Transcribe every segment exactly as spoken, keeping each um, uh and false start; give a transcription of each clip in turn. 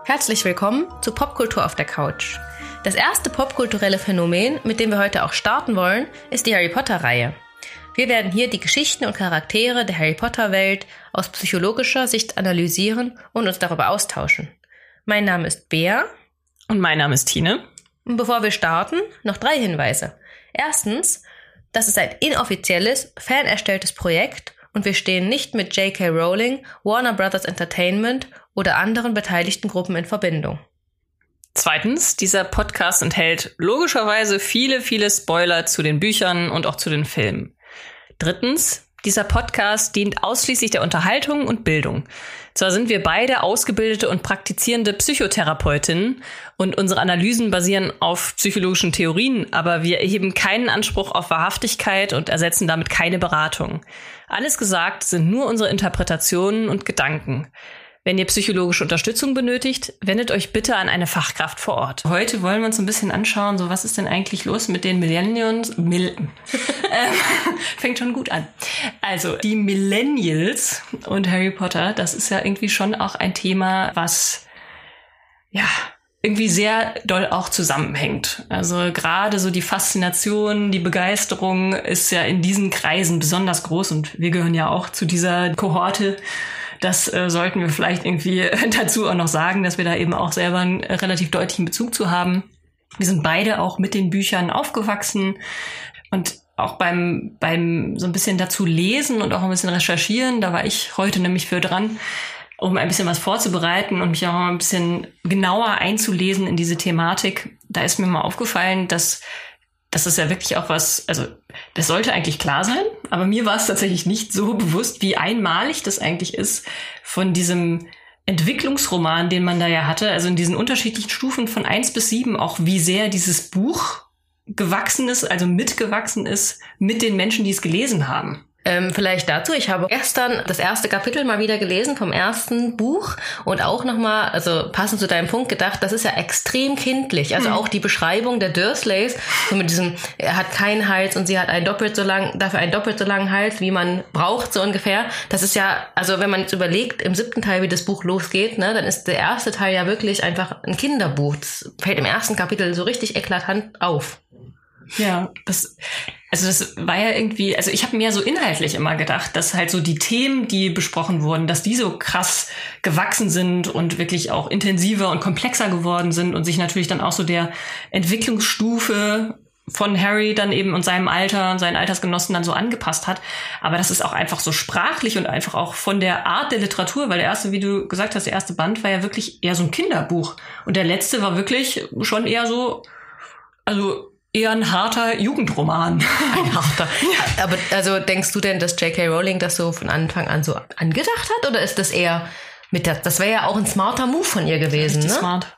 Herzlich willkommen zu Popkultur auf der Couch. Das erste popkulturelle Phänomen, mit dem wir heute auch starten wollen, ist die Harry Potter-Reihe. Wir werden hier die Geschichten und Charaktere der Harry Potter-Welt aus psychologischer Sicht analysieren und uns darüber austauschen. Mein Name ist Bea. Und mein Name ist Tine. Und bevor wir starten, noch drei Hinweise. Erstens, das ist ein inoffizielles, fanerstelltes Projekt und wir stehen nicht mit J K Rowling, Warner Brothers Entertainment oder anderen beteiligten Gruppen in Verbindung. Zweitens, dieser Podcast enthält logischerweise viele, viele Spoiler zu den Büchern und auch zu den Filmen. Drittens, dieser Podcast dient ausschließlich der Unterhaltung und Bildung. Zwar sind wir beide ausgebildete und praktizierende Psychotherapeutinnen und unsere Analysen basieren auf psychologischen Theorien, aber wir erheben keinen Anspruch auf Wahrhaftigkeit und ersetzen damit keine Beratung. Alles gesagt sind nur unsere Interpretationen und Gedanken. Wenn ihr psychologische Unterstützung benötigt, wendet euch bitte an eine Fachkraft vor Ort. Heute wollen wir uns ein bisschen anschauen, so was ist denn eigentlich los mit den Millennials? Mil- ähm, fängt schon gut an. Also die Millennials und Harry Potter, das ist ja irgendwie schon auch ein Thema, was ja irgendwie sehr doll auch zusammenhängt. Also gerade so die Faszination, die Begeisterung ist ja in diesen Kreisen besonders groß und wir gehören ja auch zu dieser Kohorte. Das äh, sollten wir vielleicht irgendwie dazu auch noch sagen, dass wir da eben auch selber einen äh, relativ deutlichen Bezug zu haben. Wir sind beide auch mit den Büchern aufgewachsen und auch beim beim so ein bisschen dazu lesen und auch ein bisschen recherchieren, da war ich heute nämlich für dran, um ein bisschen was vorzubereiten und mich auch mal ein bisschen genauer einzulesen in diese Thematik. Da ist mir mal aufgefallen, dass das ist ja wirklich auch was, also das sollte eigentlich klar sein, aber mir war es tatsächlich nicht so bewusst, wie einmalig das eigentlich ist von diesem Entwicklungsroman, den man da ja hatte, also in diesen unterschiedlichen Stufen von eins bis sieben, auch wie sehr dieses Buch gewachsen ist, also mitgewachsen ist mit den Menschen, die es gelesen haben. Ähm, vielleicht dazu, ich habe gestern das erste Kapitel mal wieder gelesen vom ersten Buch und auch nochmal, also passend zu deinem Punkt gedacht, das ist ja extrem kindlich. Also mhm. auch die Beschreibung der Dursleys, so mit diesem, er hat keinen Hals und sie hat einen doppelt so lang, dafür einen doppelt so langen Hals, wie man braucht, so ungefähr. Das ist ja, also wenn man jetzt überlegt, im siebten Teil, wie das Buch losgeht, ne, dann ist der erste Teil ja wirklich einfach ein Kinderbuch. Das fällt im ersten Kapitel so richtig eklatant auf. Ja, das, also das war ja irgendwie, also ich habe mir so inhaltlich immer gedacht, dass halt so die Themen, die besprochen wurden, dass die so krass gewachsen sind und wirklich auch intensiver und komplexer geworden sind und sich natürlich dann auch so der Entwicklungsstufe von Harry dann eben und seinem Alter und seinen Altersgenossen dann so angepasst hat. Aber das ist auch einfach so sprachlich und einfach auch von der Art der Literatur, weil der erste, wie du gesagt hast, der erste Band war ja wirklich eher so ein Kinderbuch und der letzte war wirklich schon eher so, also eher ein harter Jugendroman. Ein harter. Ja. Aber also denkst du denn, dass J K Rowling das so von Anfang an so angedacht hat? Oder ist das eher mit der, das wäre ja auch ein smarter Move von ihr gewesen, Richtig ne? Smart.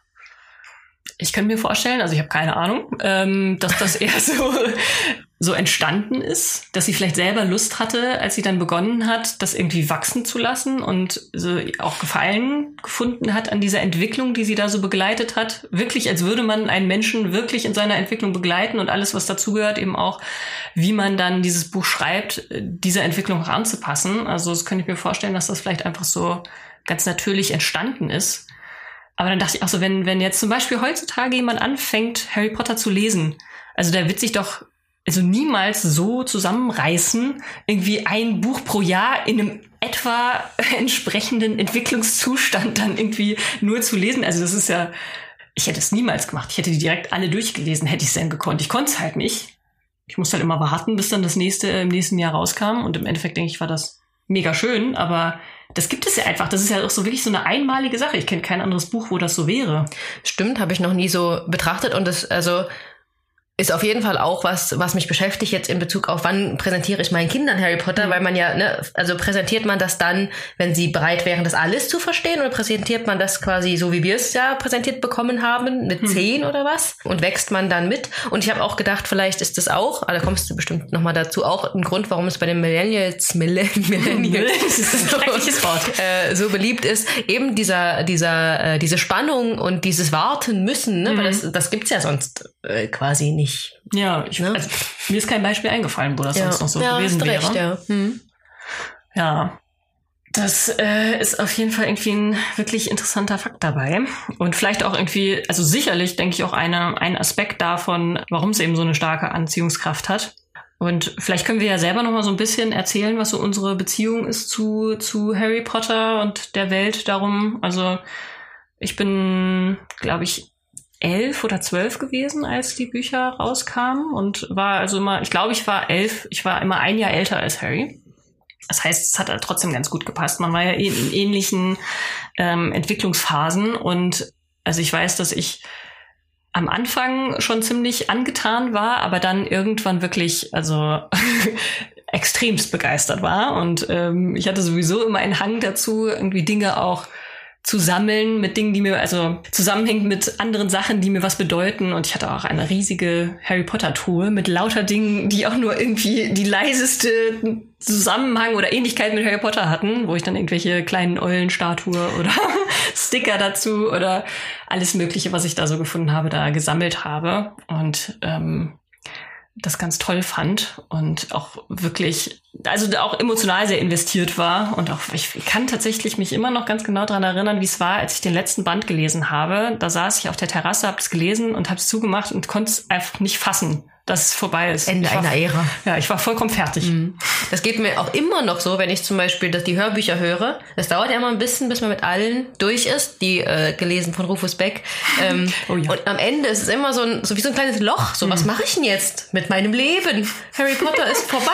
Ich kann mir vorstellen, also ich habe keine Ahnung, ähm, dass das eher so, so entstanden ist, dass sie vielleicht selber Lust hatte, als sie dann begonnen hat, das irgendwie wachsen zu lassen und so auch Gefallen gefunden hat an dieser Entwicklung, die sie da so begleitet hat. Wirklich, als würde man einen Menschen wirklich in seiner Entwicklung begleiten und alles, was dazugehört, eben auch, wie man dann dieses Buch schreibt, dieser Entwicklung auch anzupassen. Also das könnte ich mir vorstellen, dass das vielleicht einfach so ganz natürlich entstanden ist. Aber dann dachte ich auch so, wenn, wenn jetzt zum Beispiel heutzutage jemand anfängt, Harry Potter zu lesen, also der wird sich doch also niemals so zusammenreißen, irgendwie ein Buch pro Jahr in einem etwa entsprechenden Entwicklungszustand dann irgendwie nur zu lesen. Also das ist ja, ich hätte es niemals gemacht. Ich hätte die direkt alle durchgelesen, hätte ich es denn gekonnt. Ich konnte es halt nicht. Ich musste halt immer warten, bis dann das nächste im nächsten Jahr rauskam. Und im Endeffekt, denke ich, war das mega schön, aber das gibt es ja einfach. Das ist ja auch so wirklich so eine einmalige Sache. Ich kenne kein anderes Buch, wo das so wäre. Stimmt, habe ich noch nie so betrachtet und das, also ist auf jeden Fall auch was, was mich beschäftigt jetzt in Bezug auf, wann präsentiere ich meinen Kindern Harry Potter, mhm. weil man ja, ne, also präsentiert man das dann, wenn sie bereit wären, das alles zu verstehen, oder präsentiert man das quasi so, wie wir es ja präsentiert bekommen haben, mit mhm. zehn oder was, und wächst man dann mit? Und ich habe auch gedacht, vielleicht ist das auch, aber da kommst du bestimmt nochmal dazu, auch ein Grund, warum es bei den Millennials, Millennials, Millennials das ist ein schreckliches Wort, äh, so beliebt ist, eben dieser, dieser, äh, diese Spannung und dieses Warten müssen, ne, mhm. weil das, das gibt's ja sonst äh, quasi nicht. Ja, ich, ne? also, mir ist kein Beispiel eingefallen, wo das ja. sonst noch so ja, gewesen hast wäre. Recht, ja. Hm. ja. Das äh, ist auf jeden Fall irgendwie ein wirklich interessanter Fakt dabei. Und vielleicht auch irgendwie, also sicherlich, denke ich, auch eine, ein Aspekt davon, warum es eben so eine starke Anziehungskraft hat. Und vielleicht können wir ja selber noch mal so ein bisschen erzählen, was so unsere Beziehung ist zu, zu Harry Potter und der Welt darum. Also ich bin, glaube ich, elf oder zwölf gewesen, als die Bücher rauskamen und war also immer, ich glaube, ich war elf, ich war immer ein Jahr älter als Harry. Das heißt, es hat halt trotzdem ganz gut gepasst. Man war ja in, in ähnlichen ähm, Entwicklungsphasen und also ich weiß, dass ich am Anfang schon ziemlich angetan war, aber dann irgendwann wirklich, also extremst begeistert war und ähm, ich hatte sowieso immer einen Hang dazu, irgendwie Dinge auch zu sammeln mit Dingen, die mir, also zusammenhängt mit anderen Sachen, die mir was bedeuten. Und ich hatte auch eine riesige Harry Potter-Truhe mit lauter Dingen, die auch nur irgendwie die leiseste Zusammenhang oder Ähnlichkeit mit Harry Potter hatten, wo ich dann irgendwelche kleinen Eulenstatue oder Sticker dazu oder alles Mögliche, was ich da so gefunden habe, da gesammelt habe. Und ähm, das ganz toll fand und auch wirklich, also auch emotional sehr investiert war und auch, ich kann tatsächlich mich immer noch ganz genau daran erinnern, wie es war, als ich den letzten Band gelesen habe. Da saß ich auf der Terrasse, habe es gelesen und habe es zugemacht und konnte es einfach nicht fassen, dass es vorbei ist. Ende war, einer Ära. Ja, ich war vollkommen fertig. Mhm. Das geht mir auch immer noch so, wenn ich zum Beispiel dass die Hörbücher höre. Es dauert ja immer ein bisschen, bis man mit allen durch ist, die äh, gelesen von Rufus Beck. Ähm, oh ja. Und am Ende ist es immer so, ein, so wie so ein kleines Loch. So, mhm. was mache ich denn jetzt mit meinem Leben? Harry Potter ist vorbei.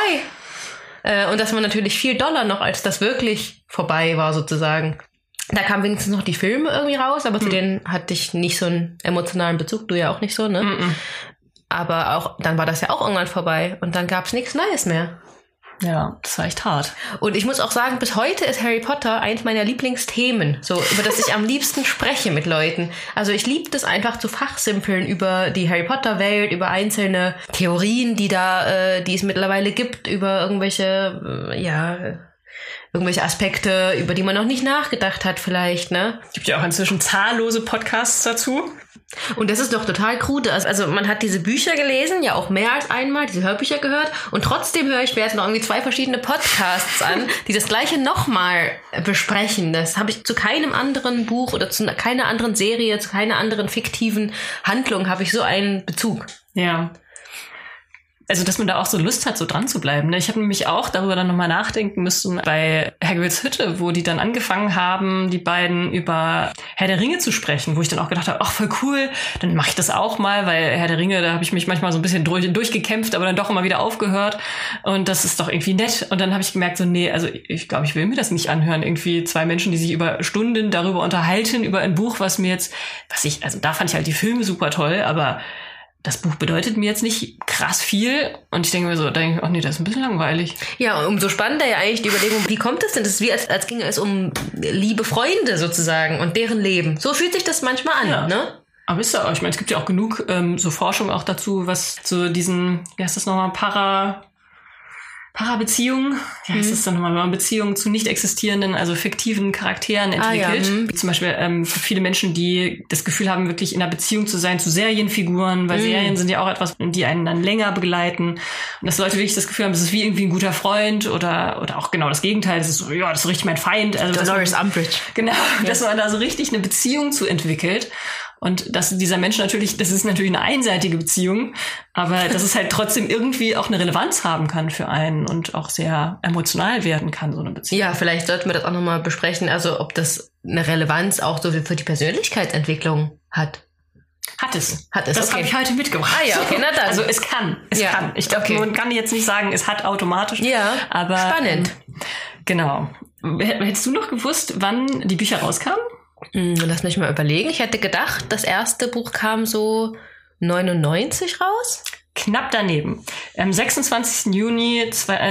Äh, und das war natürlich viel doller noch, als das wirklich vorbei war sozusagen. Da kamen wenigstens noch die Filme irgendwie raus, aber mhm. zu denen hatte ich nicht so einen emotionalen Bezug. Du ja auch nicht so, ne? Mhm. Aber auch, dann war das ja auch irgendwann vorbei und dann gab's nichts Neues mehr. Ja, das war echt hart. Und ich muss auch sagen, bis heute ist Harry Potter eins meiner Lieblingsthemen, so über das ich am liebsten spreche mit Leuten. Also ich liebe das einfach zu fachsimpeln über die Harry Potter Welt, über einzelne Theorien, die da, äh, die es mittlerweile gibt, über irgendwelche, äh, ja, irgendwelche Aspekte, über die man noch nicht nachgedacht hat vielleicht, ne? Gibt ja auch inzwischen zahllose Podcasts dazu. Und das ist doch total krude. Also man hat diese Bücher gelesen, ja auch mehr als einmal, diese Hörbücher gehört und trotzdem höre ich mir jetzt noch irgendwie zwei verschiedene Podcasts an, die das Gleiche nochmal besprechen. Das habe ich zu keinem anderen Buch oder zu keiner anderen Serie, zu keiner anderen fiktiven Handlung habe ich so einen Bezug. Ja. Also, dass man da auch so Lust hat, so dran zu bleiben. Ne? Ich habe nämlich auch darüber dann nochmal nachdenken müssen bei Hagrids Hütte, wo die dann angefangen haben, die beiden über Herr der Ringe zu sprechen, wo ich dann auch gedacht habe, ach, voll cool, dann mache ich das auch mal, weil Herr der Ringe, da habe ich mich manchmal so ein bisschen durch, durchgekämpft, aber dann doch immer wieder aufgehört und das ist doch irgendwie nett. Und dann habe ich gemerkt, so nee, also ich glaube, ich will mir das nicht anhören. Irgendwie zwei Menschen, die sich über Stunden darüber unterhalten, über ein Buch, was mir jetzt, was ich, also da fand ich halt die Filme super toll, aber das Buch bedeutet mir jetzt nicht krass viel. Und ich denke mir so, denke ich, ach nee, das ist ein bisschen langweilig. Ja, und umso spannender ja eigentlich die Überlegung, wie kommt es denn? Das ist wie, als, als ginge es um liebe Freunde sozusagen und deren Leben. So fühlt sich das manchmal an, ja. Ne? Aber ist ja auch, ich meine, es gibt ja auch genug ähm, so Forschung auch dazu, was zu diesen, wie heißt das nochmal, Para... Paarbeziehungen, ja, ist das dann nochmal, wenn man Beziehungen zu nicht existierenden, also fiktiven Charakteren entwickelt. Ah, ja. Wie zum Beispiel ähm, für viele Menschen, die das Gefühl haben, wirklich in einer Beziehung zu sein zu Serienfiguren, weil mhm. Serien sind ja auch etwas, die einen dann länger begleiten. Und dass Leute wirklich das Gefühl haben, das ist wie irgendwie ein guter Freund oder oder auch genau das Gegenteil, das ist so, ja, das ist richtig mein Feind. Also Dolores Umbridge. Genau, ja. Dass man da so richtig eine Beziehung zu entwickelt. Und dass dieser Mensch natürlich, das ist natürlich eine einseitige Beziehung, aber dass es halt trotzdem irgendwie auch eine Relevanz haben kann für einen und auch sehr emotional werden kann, so eine Beziehung. Ja, vielleicht sollten wir das auch nochmal besprechen, also ob das eine Relevanz auch so für die Persönlichkeitsentwicklung hat. Hat es. Hat es, Das okay. habe ich heute mitgebracht. Ah ja, okay, na dann. Also es kann, es ja, kann. Ich glaube, okay. Man kann jetzt nicht sagen, es hat automatisch. Ja, aber spannend. Ähm, genau. Hättest du noch gewusst, wann die Bücher rauskamen? Lass mich mal überlegen. Ich hätte gedacht, das erste Buch kam so neunundneunzig raus. Knapp daneben. Am sechsundzwanzigsten Juni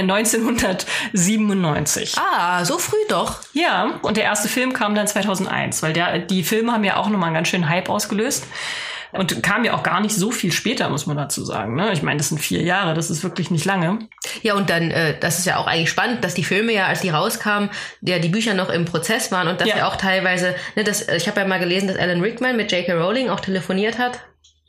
neunzehnhundertsiebenundneunzig. Ah, so früh doch. Ja, und der erste Film kam dann zweitausendeins, weil der, die Filme haben ja auch nochmal einen ganz schönen Hype ausgelöst. Und kam ja auch gar nicht so viel später, muss man dazu sagen. Ne? Ich meine, das sind vier Jahre, das ist wirklich nicht lange. Ja, und dann, äh, das ist ja auch eigentlich spannend, dass die Filme ja, als die rauskamen, ja die Bücher noch im Prozess waren und dass ja, ja auch teilweise, ne, das, ich habe ja mal gelesen, dass Alan Rickman mit J K Rowling auch telefoniert hat.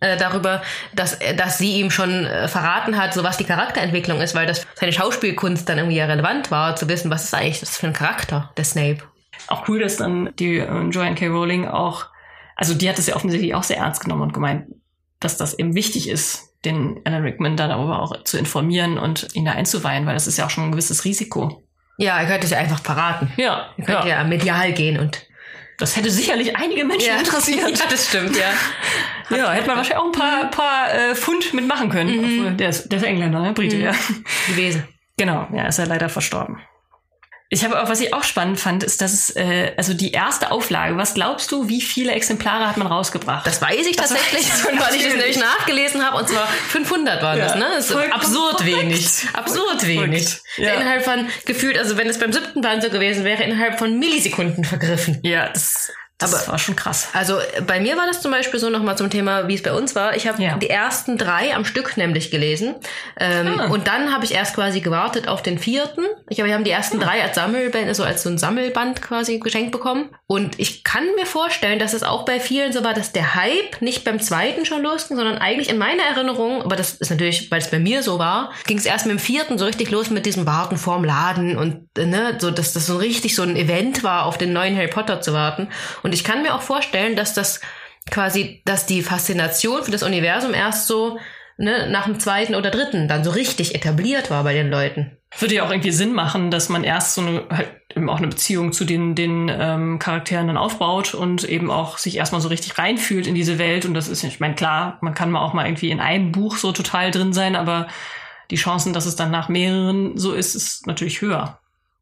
äh, darüber, dass, dass sie ihm schon äh, verraten hat, so was die Charakterentwicklung ist, weil das seine Schauspielkunst dann irgendwie ja relevant war, zu wissen, was ist eigentlich das für ein Charakter, der Snape. Auch cool, dass dann die äh, Joanne K. Rowling auch, also die hat es ja offensichtlich auch sehr ernst genommen und gemeint, dass das eben wichtig ist, den Alan Rickman da darüber auch zu informieren und ihn da einzuweihen, weil das ist ja auch schon ein gewisses Risiko. Ja, er könnte es ja einfach verraten. Ja. Er könnte ja, ja medial gehen und das hätte sicherlich einige Menschen ja. interessiert. Ja, das stimmt, ja. Ja, hätte man wahrscheinlich auch ein paar, paar äh, Pfund mitmachen können. Mhm. Der ist, der ist Engländer, ne? Brite, mhm. ja. Gewesen. Genau, ja, ist er leider verstorben. Ich habe auch, was ich auch spannend fand, ist, dass es, äh, also die erste Auflage, was glaubst du, wie viele Exemplare hat man rausgebracht? Das weiß ich das tatsächlich, weil ich das nämlich nachgelesen habe, und zwar fünfhundert waren ja. das, ne? Das ist absurd verrückt. wenig. Absurd verrückt. wenig. Ja. Innerhalb von, gefühlt, also wenn es beim siebten Band so gewesen wäre, innerhalb von Millisekunden vergriffen. Ja, das... Das Aber, war schon krass. Also bei mir war das zum Beispiel so, nochmal zum Thema, wie es bei uns war. Ich habe ja. die ersten drei am Stück nämlich gelesen. Ähm, ah. Und dann habe ich erst quasi gewartet auf den vierten. Ich habe, wir haben die ersten ah. drei als Sammelband, also als so ein Sammelband quasi geschenkt bekommen. Und ich kann mir vorstellen, dass es auch bei vielen so war, dass der Hype nicht beim zweiten schon losging, sondern eigentlich in meiner Erinnerung, aber das ist natürlich, weil es bei mir so war, ging es erst mit dem vierten so richtig los mit diesem Warten vorm Laden und ne, so, dass das so richtig so ein Event war, auf den neuen Harry Potter zu warten. Und ich kann mir auch vorstellen, dass das quasi, dass die Faszination für das Universum erst so ne, nach dem zweiten oder dritten dann so richtig etabliert war bei den Leuten. Würde ja auch irgendwie Sinn machen, dass man erst so eine, halt eben auch eine Beziehung zu den, den ähm, Charakteren dann aufbaut und eben auch sich erstmal so richtig reinfühlt in diese Welt. Und das ist, ich meine, klar, man kann mal auch mal irgendwie in einem Buch so total drin sein, aber die Chancen, dass es dann nach mehreren so ist, ist natürlich höher.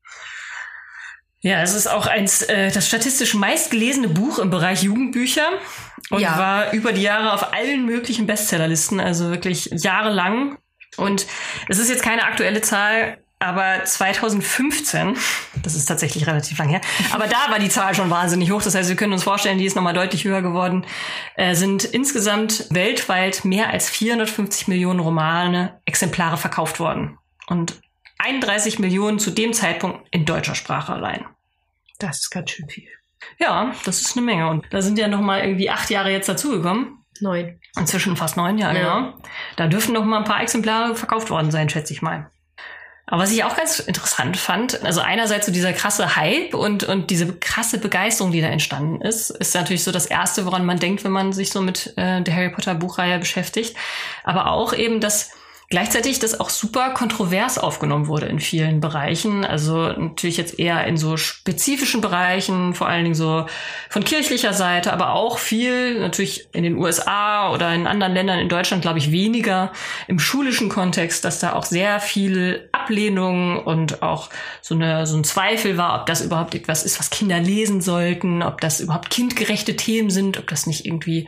Ja, es ist auch eins, äh, das statistisch meistgelesene Buch im Bereich Jugendbücher und ja. war über die Jahre auf allen möglichen Bestsellerlisten, also wirklich jahrelang. Und es ist jetzt keine aktuelle Zahl, aber zweitausendfünfzehn, das ist tatsächlich relativ lang her, aber da war die Zahl schon wahnsinnig hoch. Das heißt, wir können uns vorstellen, die ist nochmal deutlich höher geworden, äh, sind insgesamt weltweit mehr als vierhundertfünfzig Millionen Romane, Exemplare verkauft worden. Und einunddreißig Millionen zu dem Zeitpunkt in deutscher Sprache allein. Das ist ganz schön viel. Ja, das ist eine Menge. Und da sind ja noch mal irgendwie acht Jahre jetzt dazugekommen. Neun. Inzwischen fast neun Jahre, ja. genau. Da dürfen noch mal ein paar Exemplare verkauft worden sein, schätze ich mal. Aber was ich auch ganz interessant fand, also einerseits so dieser krasse Hype und, und diese krasse Begeisterung, die da entstanden ist, ist natürlich so das Erste, woran man denkt, wenn man sich so mit äh, der Harry Potter Buchreihe beschäftigt. Aber auch eben, dass gleichzeitig das auch super kontrovers aufgenommen wurde in vielen Bereichen. Also natürlich jetzt eher in so spezifischen Bereichen, vor allen Dingen so von kirchlicher Seite, aber auch viel natürlich in den U S A oder in anderen Ländern, in Deutschland glaube ich weniger im schulischen Kontext, dass da auch sehr viel Ablehnung und auch so eine so ein Zweifel war, ob das überhaupt etwas ist, was Kinder lesen sollten, ob das überhaupt kindgerechte Themen sind, ob das nicht irgendwie,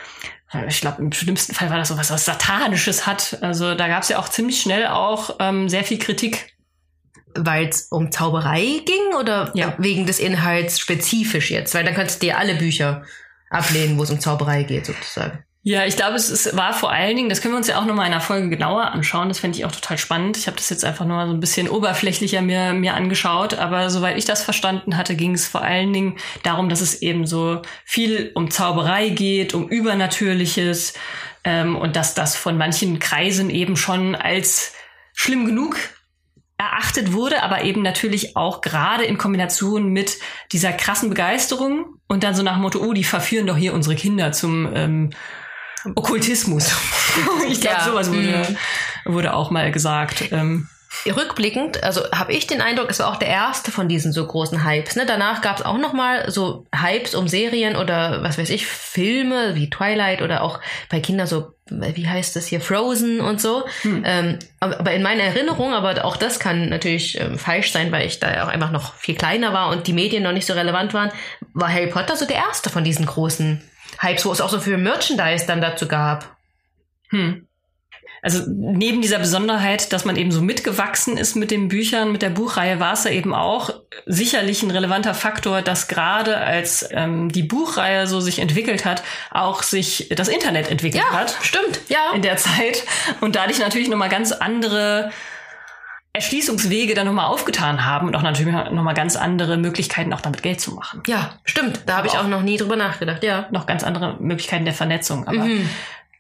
ich glaube, im schlimmsten Fall war das so was, was Satanisches hat. Also da gab es ja auch ziemlich schnell auch ähm, sehr viel Kritik. Weil es um Zauberei ging oder ja. wegen des Inhalts spezifisch jetzt? Weil dann könntest du dir alle Bücher ablehnen, wo es um Zauberei geht, sozusagen. Ja, ich glaube, es, es war vor allen Dingen, das können wir uns ja auch nochmal in einer Folge genauer anschauen, das fände ich auch total spannend. Ich habe das jetzt einfach nur so ein bisschen oberflächlicher mir, mir angeschaut, aber soweit ich das verstanden hatte, ging es vor allen Dingen darum, dass es eben so viel um Zauberei geht, um Übernatürliches ähm, und dass das von manchen Kreisen eben schon als schlimm genug erachtet wurde, aber eben natürlich auch gerade in Kombination mit dieser krassen Begeisterung und dann so nach dem Motto, oh, die verführen doch hier unsere Kinder zum ähm, Okkultismus. Ich glaube, ja. sowas wurde, wurde auch mal gesagt. Ähm. Rückblickend, also habe ich den Eindruck, es war auch der erste von diesen so großen Hypes. Ne? Danach gab es auch noch mal so Hypes um Serien oder was weiß ich, Filme wie Twilight oder auch bei Kindern so, wie heißt das hier, Frozen und so. Hm. Ähm, aber in meiner Erinnerung, aber auch das kann natürlich ähm, falsch sein, weil ich da ja auch einfach noch viel kleiner war und die Medien noch nicht so relevant waren, war Harry Potter so der erste von diesen großen Hypes, wo es auch so viel Merchandise dann dazu gab. Hm. Also neben dieser Besonderheit, dass man eben so mitgewachsen ist mit den Büchern, mit der Buchreihe, war es ja eben auch sicherlich ein relevanter Faktor, dass gerade als ähm, die Buchreihe so sich entwickelt hat, auch sich das Internet entwickelt ja, hat. Stimmt, ja. In der Zeit. Und dadurch natürlich nochmal ganz andere Erschließungswege dann nochmal aufgetan haben und auch natürlich nochmal ganz andere Möglichkeiten, auch damit Geld zu machen. Ja, stimmt. Da habe ich auch noch nie drüber nachgedacht, ja. Noch ganz andere Möglichkeiten der Vernetzung. Aber mhm.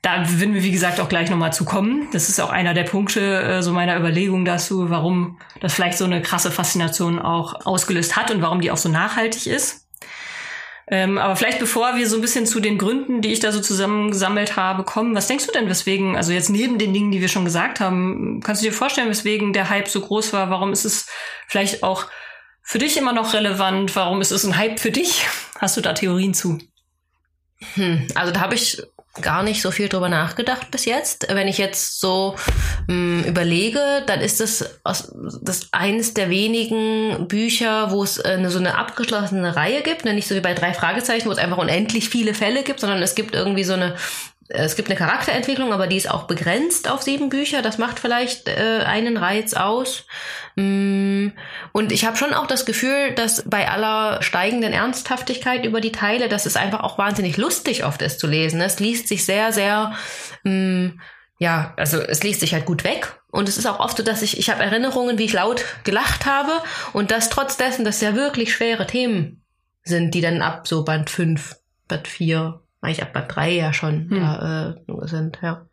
Da würden wir, wie gesagt, auch gleich nochmal zu kommen. Das ist auch einer der Punkte äh, so meiner Überlegung dazu, warum das vielleicht so eine krasse Faszination auch ausgelöst hat und warum die auch so nachhaltig ist. Ähm, aber vielleicht bevor wir so ein bisschen zu den Gründen, die ich da so zusammengesammelt habe, kommen, was denkst du denn, weswegen, also jetzt neben den Dingen, die wir schon gesagt haben, kannst du dir vorstellen, weswegen der Hype so groß war? Warum ist es vielleicht auch für dich immer noch relevant? Warum ist es ein Hype für dich? Hast du da Theorien zu? Hm, also da habe ich gar nicht so viel drüber nachgedacht bis jetzt. Wenn ich jetzt so mh, überlege, dann ist das, aus, das eines der wenigen Bücher, wo es eine, so eine abgeschlossene Reihe gibt, ne? Nicht so wie bei drei Fragezeichen, wo es einfach unendlich viele Fälle gibt, sondern es gibt irgendwie so eine Es gibt eine Charakterentwicklung, aber die ist auch begrenzt auf sieben Bücher. Das macht vielleicht äh, einen Reiz aus. Und ich habe schon auch das Gefühl, dass bei aller steigenden Ernsthaftigkeit über die Teile, dass es einfach auch wahnsinnig lustig oft ist zu lesen. Es liest sich sehr, sehr, mh, ja, also es liest sich halt gut weg. Und es ist auch oft so, dass ich, ich habe Erinnerungen, wie ich laut gelacht habe. Und das trotz dessen, dass ja wirklich schwere Themen sind, die dann ab so Band fünf, Band vier, eigentlich ab Band drei ja schon hm. da äh, sind, ja.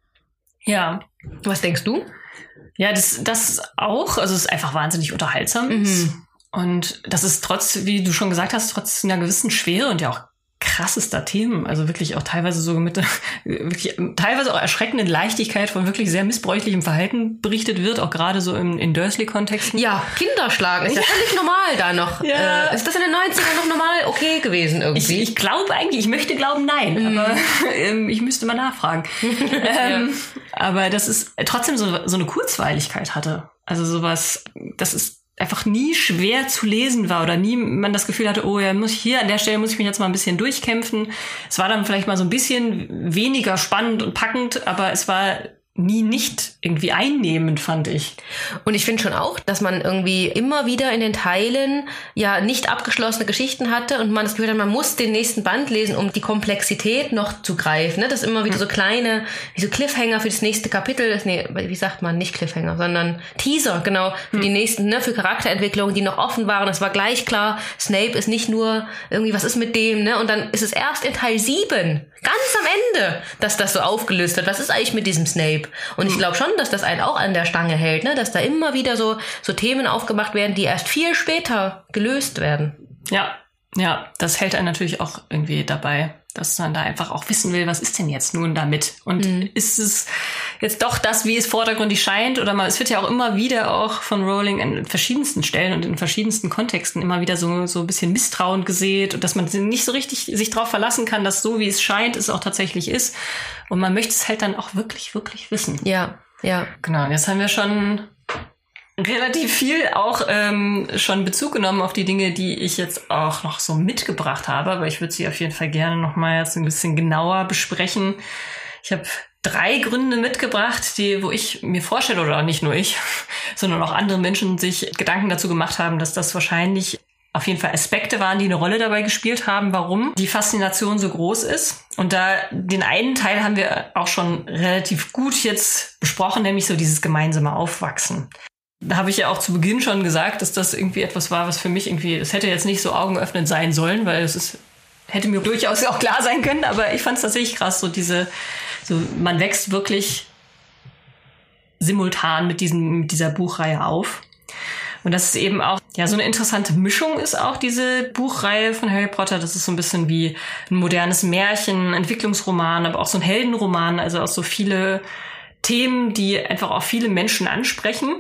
Ja. Was denkst du? Ja, das, das auch. Also es ist einfach wahnsinnig unterhaltsam. Mhm. Und das ist trotz, wie du schon gesagt hast, trotz einer gewissen Schwere und ja auch krassester Themen, also wirklich auch teilweise so mit wirklich teilweise auch erschreckenden Leichtigkeit von wirklich sehr missbräuchlichem Verhalten berichtet wird, auch gerade so in, in Dursley-Kontexten. Ja, Kinderschlagen ist ja, ja völlig normal da noch. Ja. Äh, ist das in den neunzigern noch normal okay gewesen irgendwie? Ich, ich glaube eigentlich, ich möchte glauben, nein, mhm. aber ähm, ich müsste mal nachfragen. ähm, ja. Aber das ist trotzdem so, so eine Kurzweiligkeit hatte. Also sowas, das ist einfach nie schwer zu lesen war oder nie man das Gefühl hatte, oh ja, muss ich hier an der Stelle muss ich mich jetzt mal ein bisschen durchkämpfen. Es war dann vielleicht mal so ein bisschen weniger spannend und packend, aber es war nie nicht irgendwie einnehmend, fand ich. Und ich finde schon auch, dass man irgendwie immer wieder in den Teilen ja nicht abgeschlossene Geschichten hatte und man das Gefühl hat, man muss den nächsten Band lesen, um die Komplexität noch zu greifen. Ne? Das immer wieder so kleine, wie so Cliffhanger für das nächste Kapitel. Nee, wie sagt man? Nicht Cliffhanger, sondern Teaser, genau, für hm. die nächsten, ne, für Charakterentwicklungen, die noch offen waren. Es war gleich klar, Snape ist nicht nur irgendwie, was ist mit dem, ne? Und dann ist es erst in Teil sieben, ganz am Ende, dass das so aufgelöst wird. Was ist eigentlich mit diesem Snape? Und ich glaube schon, dass das einen auch an der Stange hält, ne? Dass da immer wieder so, so Themen aufgemacht werden, die erst viel später gelöst werden. Ja, ja, das hält einen natürlich auch irgendwie dabei, dass man da einfach auch wissen will, was ist denn jetzt nun damit? Und mhm. ist es jetzt doch das, wie es vordergründig scheint? Oder mal, es wird ja auch immer wieder auch von Rowling an verschiedensten Stellen und in verschiedensten Kontexten immer wieder so, so ein bisschen Misstrauen gesät und dass man nicht so richtig sich drauf verlassen kann, dass so, wie es scheint, es auch tatsächlich ist. Und man möchte es halt dann auch wirklich, wirklich wissen. Ja, ja. Genau, und jetzt haben wir schon relativ viel auch ähm, schon Bezug genommen auf die Dinge, die ich jetzt auch noch so mitgebracht habe, aber ich würde sie auf jeden Fall gerne noch mal jetzt ein bisschen genauer besprechen. Ich habe drei Gründe mitgebracht, die, wo ich mir vorstelle, oder nicht nur ich, sondern auch andere Menschen sich Gedanken dazu gemacht haben, dass das wahrscheinlich auf jeden Fall Aspekte waren, die eine Rolle dabei gespielt haben, warum die Faszination so groß ist. Und da den einen Teil haben wir auch schon relativ gut jetzt besprochen, nämlich so dieses gemeinsame Aufwachsen. Da habe ich ja auch zu Beginn schon gesagt, dass das irgendwie etwas war, was für mich irgendwie, es hätte jetzt nicht so augenöffnend sein sollen, weil es ist, hätte mir durchaus auch klar sein können, aber ich fand es tatsächlich krass, so diese, so man wächst wirklich simultan mit diesen, mit dieser Buchreihe auf. Und das ist eben auch, ja, so eine interessante Mischung ist auch diese Buchreihe von Harry Potter. Das ist so ein bisschen wie ein modernes Märchen, ein Entwicklungsroman, aber auch so ein Heldenroman, also auch so viele Themen, die einfach auch viele Menschen ansprechen.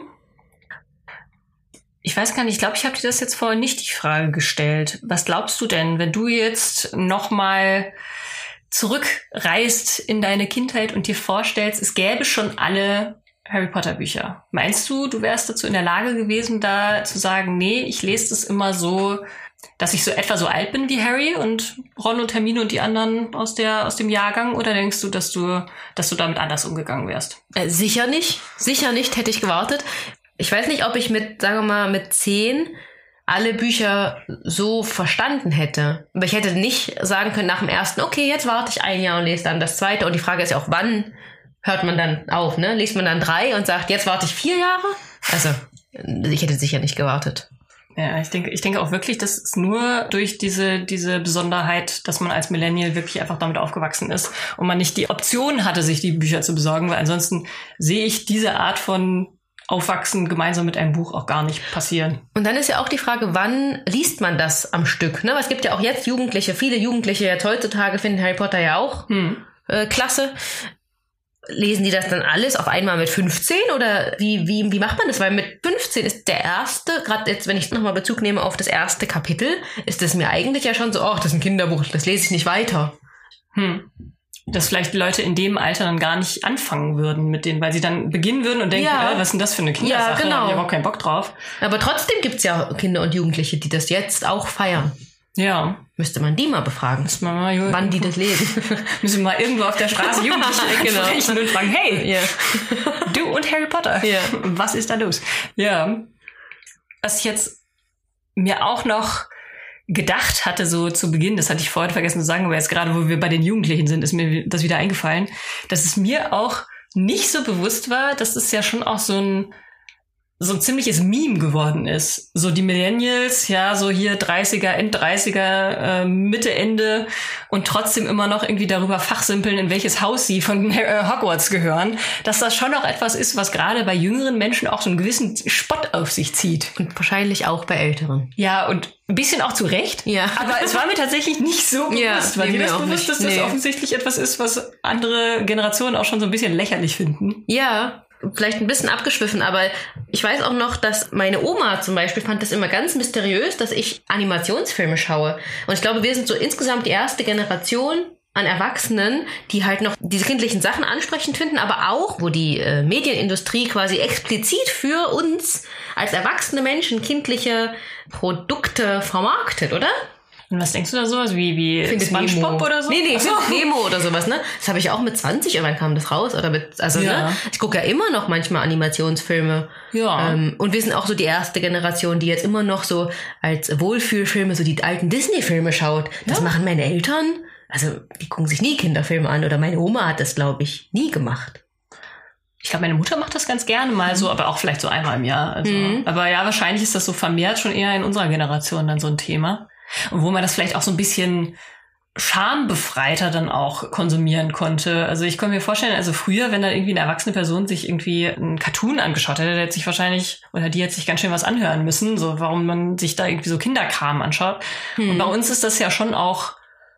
Ich weiß gar nicht, ich glaube, ich habe dir das jetzt vorhin nicht die Frage gestellt. Was glaubst du denn, wenn du jetzt nochmal zurückreist in deine Kindheit und dir vorstellst, es gäbe schon alle Harry Potter Bücher? Meinst du, du wärst dazu in der Lage gewesen, da zu sagen, nee, ich lese das immer so, dass ich so etwa so alt bin wie Harry und Ron und Hermine und die anderen aus der aus dem Jahrgang? Oder denkst du, dass du, dass du damit anders umgegangen wärst? Äh, sicher nicht. Sicher nicht, hätte ich gewartet. Ich weiß nicht, ob ich mit, sagen wir mal, mit zehn alle Bücher so verstanden hätte. Aber ich hätte nicht sagen können nach dem ersten, okay, jetzt warte ich ein Jahr und lese dann das zweite. Und die Frage ist ja auch, wann hört man dann auf, ne? Liest man dann drei und sagt, jetzt warte ich vier Jahre? Also, ich hätte sicher nicht gewartet. Ja, ich denke, ich denke auch wirklich, dass es nur durch diese, diese Besonderheit, dass man als Millennial wirklich einfach damit aufgewachsen ist und man nicht die Option hatte, sich die Bücher zu besorgen, weil ansonsten sehe ich diese Art von Aufwachsen gemeinsam mit einem Buch auch gar nicht passieren. Und dann ist ja auch die Frage, wann liest man das am Stück? Ne? Es gibt ja auch jetzt Jugendliche, viele Jugendliche jetzt heutzutage finden Harry Potter ja auch hm. äh, klasse. Lesen die das dann alles auf einmal mit fünfzehn oder wie, wie, wie macht man das? Weil mit fünfzehn ist der erste, gerade jetzt, wenn ich nochmal Bezug nehme auf das erste Kapitel, ist das mir eigentlich ja schon so, ach, das ist ein Kinderbuch, das lese ich nicht weiter. Hm. Dass vielleicht die Leute in dem Alter dann gar nicht anfangen würden mit denen, weil sie dann beginnen würden und denken, ja. äh, was ist denn das für eine Kindersache? Ja, genau. Da habe ich überhaupt keinen Bock drauf. Aber trotzdem gibt's ja Kinder und Jugendliche, die das jetzt auch feiern. Ja. Müsste man die mal befragen, man mal wann die das lesen. Müssen wir mal irgendwo auf der Straße Jugendliche genau. sprechen und fragen, hey, ja. du und Harry Potter, ja. was ist da los? Ja. Was ich jetzt mir auch noch gedacht hatte, so zu Beginn, das hatte ich vorhin vergessen zu sagen, aber jetzt gerade, wo wir bei den Jugendlichen sind, ist mir das wieder eingefallen, dass es mir auch nicht so bewusst war, dass es ja schon auch so ein so ein ziemliches Meme geworden ist. So die Millennials, ja, so hier dreißiger, End dreißiger, äh, Mitte, Ende und trotzdem immer noch irgendwie darüber fachsimpeln, in welches Haus sie von äh, Hogwarts gehören, dass das schon auch etwas ist, was gerade bei jüngeren Menschen auch so einen gewissen Spott auf sich zieht. Und wahrscheinlich auch bei Älteren. Ja, und ein bisschen auch zu Recht. Ja. Aber es war mir tatsächlich nicht so bewusst. Ja, war dir das bewusst, nicht. dass das nee. offensichtlich etwas ist, was andere Generationen auch schon so ein bisschen lächerlich finden? Ja, vielleicht ein bisschen abgeschwiffen, aber ich weiß auch noch, dass meine Oma zum Beispiel fand das immer ganz mysteriös, dass ich Animationsfilme schaue. Und ich glaube, wir sind so insgesamt die erste Generation an Erwachsenen, die halt noch diese kindlichen Sachen ansprechend finden, aber auch, wo die äh, Medienindustrie quasi explizit für uns als erwachsene Menschen kindliche Produkte vermarktet, oder? Und was denkst du da so? Also wie, wie SpongeBob oder so? Nee, nee, so. Nemo oder sowas, ne? Das habe ich auch mit zwanzig, irgendwann kam das raus. Oder mit, also, ja. ne? Ich gucke ja immer noch manchmal Animationsfilme. Ja. Ähm, und wir sind auch so die erste Generation, die jetzt immer noch so als Wohlfühlfilme so die alten Disney-Filme schaut. Das ja. machen meine Eltern. Also, die gucken sich nie Kinderfilme an. Oder meine Oma hat das, glaube ich, nie gemacht. Ich glaube, meine Mutter macht das ganz gerne mal so, aber auch vielleicht so einmal im Jahr. Also. Mhm. Aber ja, wahrscheinlich ist das so vermehrt schon eher in unserer Generation dann so ein Thema. Und wo man das vielleicht auch so ein bisschen schambefreiter dann auch konsumieren konnte. Also ich kann mir vorstellen, also früher, wenn dann irgendwie eine erwachsene Person sich irgendwie einen Cartoon angeschaut hätte, der hätte sich wahrscheinlich, oder die hätte sich ganz schön was anhören müssen, so warum man sich da irgendwie so Kinderkram anschaut. Hm. Und bei uns ist das ja schon auch,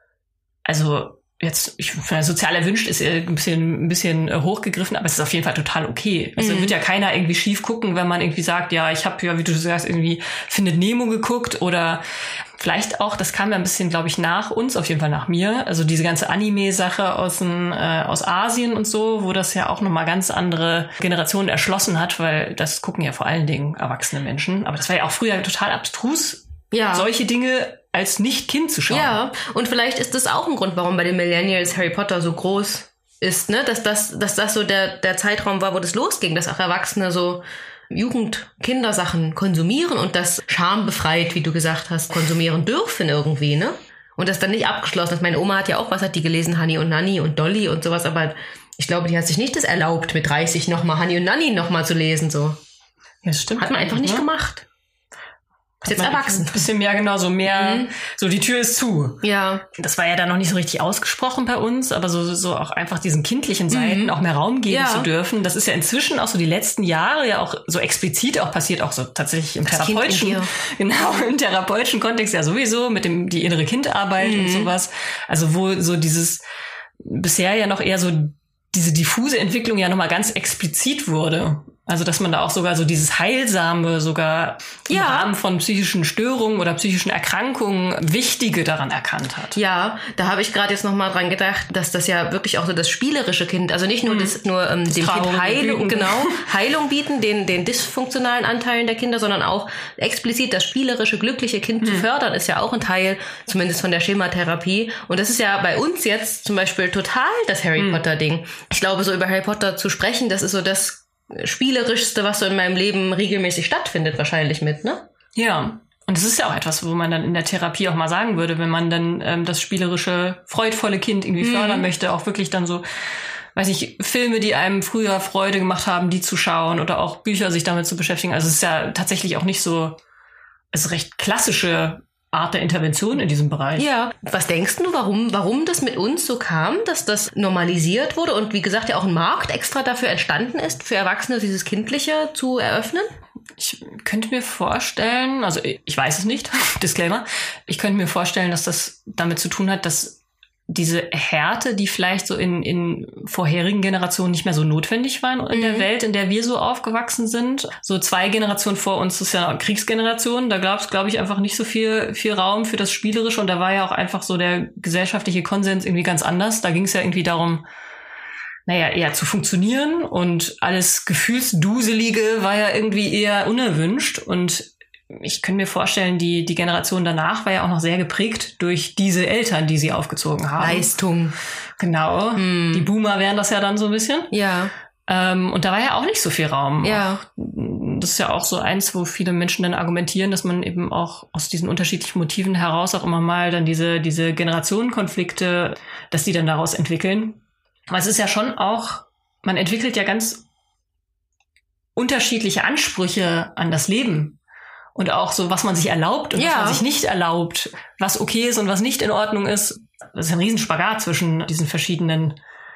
also jetzt, ich finde, sozial erwünscht ist ein bisschen, ein bisschen hochgegriffen, aber es ist auf jeden Fall total okay. Also mhm. wird ja keiner irgendwie schief gucken, wenn man irgendwie sagt, ja, ich habe ja, wie du sagst, irgendwie Findet Nemo geguckt oder vielleicht auch, das kam ja ein bisschen, glaube ich, nach uns, auf jeden Fall nach mir. Also diese ganze Anime-Sache aus dem, äh, aus Asien und so, wo das ja auch nochmal ganz andere Generationen erschlossen hat, weil das gucken ja vor allen Dingen erwachsene Menschen. Aber das war ja auch früher total abstrus, ja. solche Dinge als Nicht-Kind zu schauen. Ja, und vielleicht ist das auch ein Grund, warum bei den Millennials Harry Potter so groß ist, ne? Dass das, dass das so der, der Zeitraum war, wo das losging, dass auch Erwachsene so Jugend-Kindersachen konsumieren und das schambefreit, wie du gesagt hast, konsumieren dürfen irgendwie, ne? Und das dann nicht abgeschlossen ist. Meine Oma hat ja auch, was hat die gelesen? Honey und Nanny und Dolly und sowas, aber ich glaube, die hat sich nicht das erlaubt, mit dreißig nochmal Honey und Nanny nochmal zu lesen, so. Ja, das stimmt. Hat man einfach nicht ne? gemacht. Ist jetzt erwachsen. Ein bisschen mehr, genau, so mehr, mhm. so die Tür ist zu. Ja. Das war ja dann noch nicht so richtig ausgesprochen bei uns, aber so, so auch einfach diesen kindlichen Seiten mhm. auch mehr Raum geben ja. zu dürfen. Das ist ja inzwischen auch so die letzten Jahre ja auch so explizit auch passiert, auch so tatsächlich im das therapeutischen, genau, im therapeutischen Kontext ja sowieso mit dem, die innere Kindarbeit mhm. und sowas. Also wo so dieses, bisher ja noch eher so diese diffuse Entwicklung ja nochmal ganz explizit wurde. Also, dass man da auch sogar so dieses Heilsame, sogar im ja. Rahmen von psychischen Störungen oder psychischen Erkrankungen Wichtige daran erkannt hat. Ja, da habe ich gerade jetzt nochmal dran gedacht, dass das ja wirklich auch so das spielerische Kind, also nicht nur, mhm. das, nur ähm, das dem Kind Heilung, genau, Heilung bieten, den, den dysfunktionalen Anteilen der Kinder, sondern auch explizit das spielerische, glückliche Kind mhm. zu fördern, ist ja auch ein Teil, zumindest von der Schematherapie. Und das ist ja bei uns jetzt zum Beispiel total das Harry mhm. Potter-Ding. Ich glaube, so über Harry Potter zu sprechen, das ist so das Spielerischste, was so in meinem Leben regelmäßig stattfindet, wahrscheinlich mit, ne? Ja. Und es ist ja auch etwas, wo man dann in der Therapie auch mal sagen würde, wenn man dann ähm, das spielerische, freudvolle Kind irgendwie mhm. fördern möchte, auch wirklich dann so, weiß ich, Filme, die einem früher Freude gemacht haben, die zu schauen oder auch Bücher sich damit zu beschäftigen. Also es ist ja tatsächlich auch nicht so ist recht klassische Art der Intervention in diesem Bereich. Ja. Was denkst du, warum, warum das mit uns so kam, dass das normalisiert wurde und wie gesagt ja auch ein Markt extra dafür entstanden ist, für Erwachsene dieses Kindliche zu eröffnen? Ich könnte mir vorstellen, also ich weiß es nicht, Disclaimer, ich könnte mir vorstellen, dass das damit zu tun hat, dass diese Härte, die vielleicht so in, in vorherigen Generationen nicht mehr so notwendig waren in mhm. der Welt, in der wir so aufgewachsen sind. So zwei Generationen vor uns, das ist ja eine Kriegsgeneration, da gab es, glaube ich, einfach nicht so viel, viel Raum für das Spielerische und da war ja auch einfach so der gesellschaftliche Konsens irgendwie ganz anders. Da ging es ja irgendwie darum, naja, eher zu funktionieren und alles Gefühlsduselige war ja irgendwie eher unerwünscht und ich könnte mir vorstellen, die, die Generation danach war ja auch noch sehr geprägt durch diese Eltern, die sie aufgezogen haben. Leistung. Genau. Hm. Die Boomer wären das ja dann so ein bisschen. Ja. Ähm, und da war ja auch nicht so viel Raum. Ja. Das ist ja auch so eins, wo viele Menschen dann argumentieren, dass man eben auch aus diesen unterschiedlichen Motiven heraus auch immer mal dann diese, diese Generationenkonflikte, dass die dann daraus entwickeln. Aber es ist ja schon auch, man entwickelt ja ganz unterschiedliche Ansprüche an das Leben. Und auch so, was man sich erlaubt und ja. was man sich nicht erlaubt, was okay ist und was nicht in Ordnung ist. Das ist ein Riesenspagat zwischen diesen verschiedenen,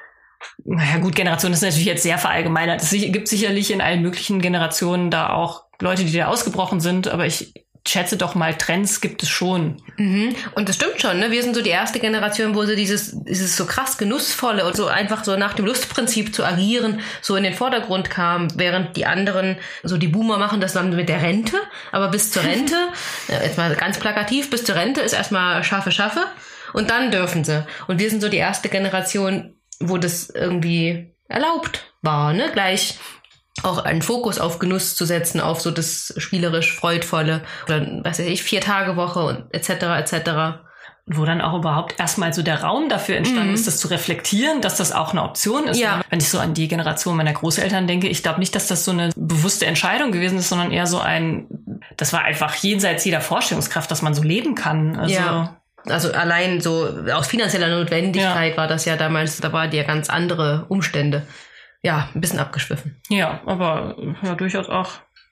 naja gut, Generationen. Das ist natürlich jetzt sehr verallgemeinert. Es gibt sicherlich in allen möglichen Generationen da auch Leute, die da ausgebrochen sind, aber ich schätze doch mal, Trends gibt es schon. Mhm. Und das stimmt schon, ne? Wir sind so die erste Generation, wo so dieses, dieses so krass Genussvolle und so einfach so nach dem Lustprinzip zu agieren, so in den Vordergrund kam, während die anderen, so die Boomer machen das dann mit der Rente, aber bis zur Rente, jetzt mal ganz plakativ, bis zur Rente ist erstmal schaffe, schaffe und dann dürfen sie. Und wir sind so die erste Generation, wo das irgendwie erlaubt war, ne? Gleich auch einen Fokus auf Genuss zu setzen, auf so das spielerisch Freudvolle oder was weiß ich, Vier-Tage-Woche und et cetera et cetera. Wo dann auch überhaupt erstmal so der Raum dafür entstanden mm. ist, das zu reflektieren, dass das auch eine Option ist. Ja. Wenn ich so an die Generation meiner Großeltern denke, ich glaube nicht, dass das so eine bewusste Entscheidung gewesen ist, sondern eher so ein, das war einfach jenseits jeder Vorstellungskraft, dass man so leben kann. Also ja. Also allein so aus finanzieller Notwendigkeit ja. war das ja damals, da waren ja ganz andere Umstände. Ja, ein bisschen abgeschwiffen. Ja, aber ja, durchaus auch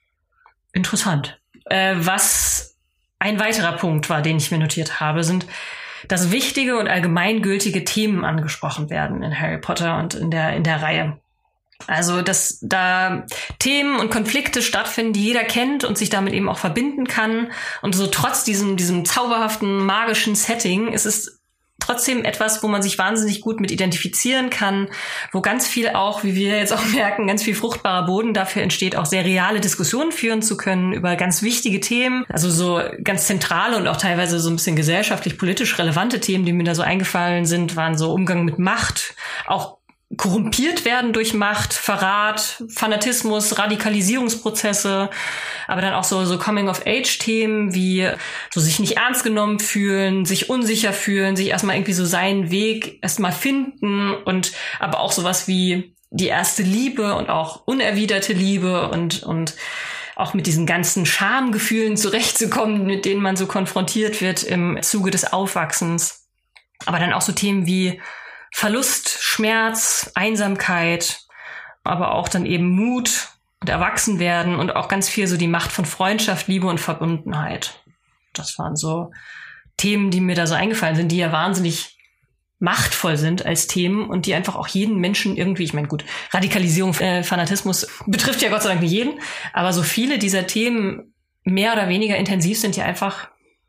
interessant. Äh, was ein weiterer Punkt war, den ich mir notiert habe, sind, dass wichtige und allgemeingültige Themen angesprochen werden in Harry Potter und in der, in der Reihe. Also, dass da Themen und Konflikte stattfinden, die jeder kennt und sich damit eben auch verbinden kann. Und so trotz diesem, diesem zauberhaften, magischen Setting ist es trotzdem etwas, wo man sich wahnsinnig gut mit identifizieren kann, wo ganz viel auch, wie wir jetzt auch merken, ganz viel fruchtbarer Boden dafür entsteht, auch sehr reale Diskussionen führen zu können über ganz wichtige Themen, also so ganz zentrale und auch teilweise so ein bisschen gesellschaftlich, politisch relevante Themen, die mir da so eingefallen sind, waren so Umgang mit Macht, auch korrumpiert werden durch Macht, Verrat, Fanatismus, Radikalisierungsprozesse, aber dann auch so so Coming-of-Age-Themen wie so sich nicht ernst genommen fühlen, sich unsicher fühlen, sich erstmal irgendwie so seinen Weg erstmal finden und aber auch sowas wie die erste Liebe und auch unerwiderte Liebe und und auch mit diesen ganzen Schamgefühlen zurechtzukommen, mit denen man so konfrontiert wird im Zuge des Aufwachsens. Aber dann auch so Themen wie Verlust, Schmerz, Einsamkeit, aber auch dann eben Mut und Erwachsenwerden und auch ganz viel so die Macht von Freundschaft, Liebe und Verbundenheit. Das waren so Themen, die mir da so eingefallen sind, die ja wahnsinnig machtvoll sind als Themen und die einfach auch jeden Menschen irgendwie, ich meine gut, Radikalisierung, äh, Fanatismus betrifft ja Gott sei Dank nicht jeden, aber so viele dieser Themen mehr oder weniger intensiv sind, die einfach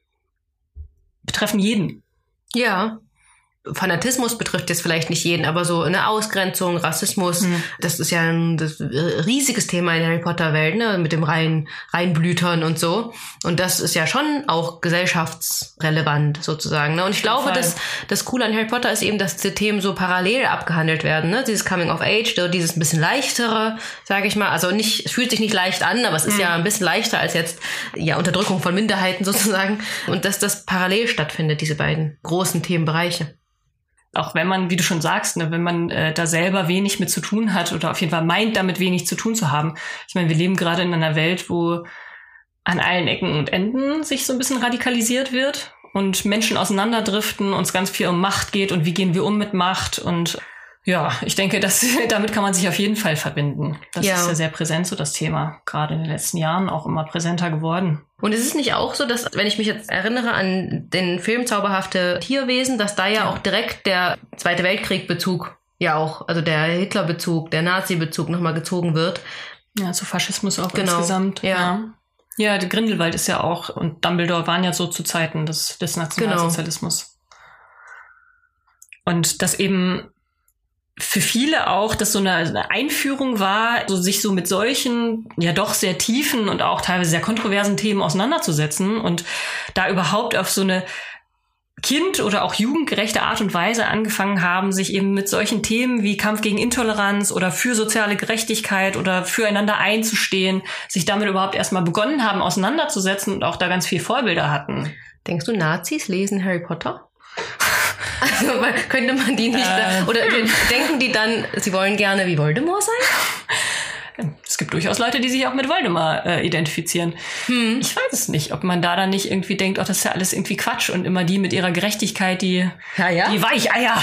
betreffen jeden. Ja. Fanatismus betrifft jetzt vielleicht nicht jeden, aber so eine Ausgrenzung, Rassismus, mhm. das ist ja ein das, riesiges Thema in der Harry Potter Welt, ne, mit dem Rein, Reinblütern und so. Und das ist ja schon auch gesellschaftsrelevant sozusagen, ne. Und ich glaube, dass das Coole an Harry Potter ist eben, dass die Themen so parallel abgehandelt werden, ne. Dieses Coming of Age, dieses ein bisschen leichtere, sage ich mal. Also nicht, es fühlt sich nicht leicht an, aber es ist mhm. ja ein bisschen leichter als jetzt, ja, Unterdrückung von Minderheiten sozusagen. Und dass das parallel stattfindet, diese beiden großen Themenbereiche. Auch wenn man, wie du schon sagst, ne, wenn man äh, da selber wenig mit zu tun hat oder auf jeden Fall meint, damit wenig zu tun zu haben. Ich meine, wir leben gerade in einer Welt, wo an allen Ecken und Enden sich so ein bisschen radikalisiert wird und Menschen auseinanderdriften, uns ganz viel um Macht geht und wie gehen wir um mit Macht und Ja, ich denke, das, damit kann man sich auf jeden Fall verbinden. Das ja. ist ja sehr präsent, so das Thema. Gerade in den letzten Jahren auch immer präsenter geworden. Und ist es nicht auch so, dass, wenn ich mich jetzt erinnere an den Film Zauberhafte Tierwesen, dass da ja, ja. auch direkt der Zweite Weltkrieg-Bezug ja auch, also der Hitler-Bezug, der Nazi-Bezug nochmal gezogen wird. Ja, zu Faschismus auch genau. insgesamt. Ja. ja. Ja, der Grindelwald ist ja auch, und Dumbledore waren ja so zu Zeiten des, des Nationalsozialismus. Genau. Und das eben für viele auch, dass so eine, eine Einführung war, so sich so mit solchen, ja doch sehr tiefen und auch teilweise sehr kontroversen Themen auseinanderzusetzen und da überhaupt auf so eine kind- oder auch jugendgerechte Art und Weise angefangen haben, sich eben mit solchen Themen wie Kampf gegen Intoleranz oder für soziale Gerechtigkeit oder füreinander einzustehen, sich damit überhaupt erstmal begonnen haben, auseinanderzusetzen und auch da ganz viel Vorbilder hatten. Denkst du, Nazis lesen Harry Potter? Also könnte man die nicht, äh, da, oder denken die dann, sie wollen gerne wie Voldemort sein? Es gibt durchaus Leute, die sich auch mit Voldemort äh, identifizieren. Hm. Ich weiß es nicht, ob man da dann nicht irgendwie denkt, oh, das ist ja alles irgendwie Quatsch und immer die mit ihrer Gerechtigkeit, die, ja, ja. die Weicheier.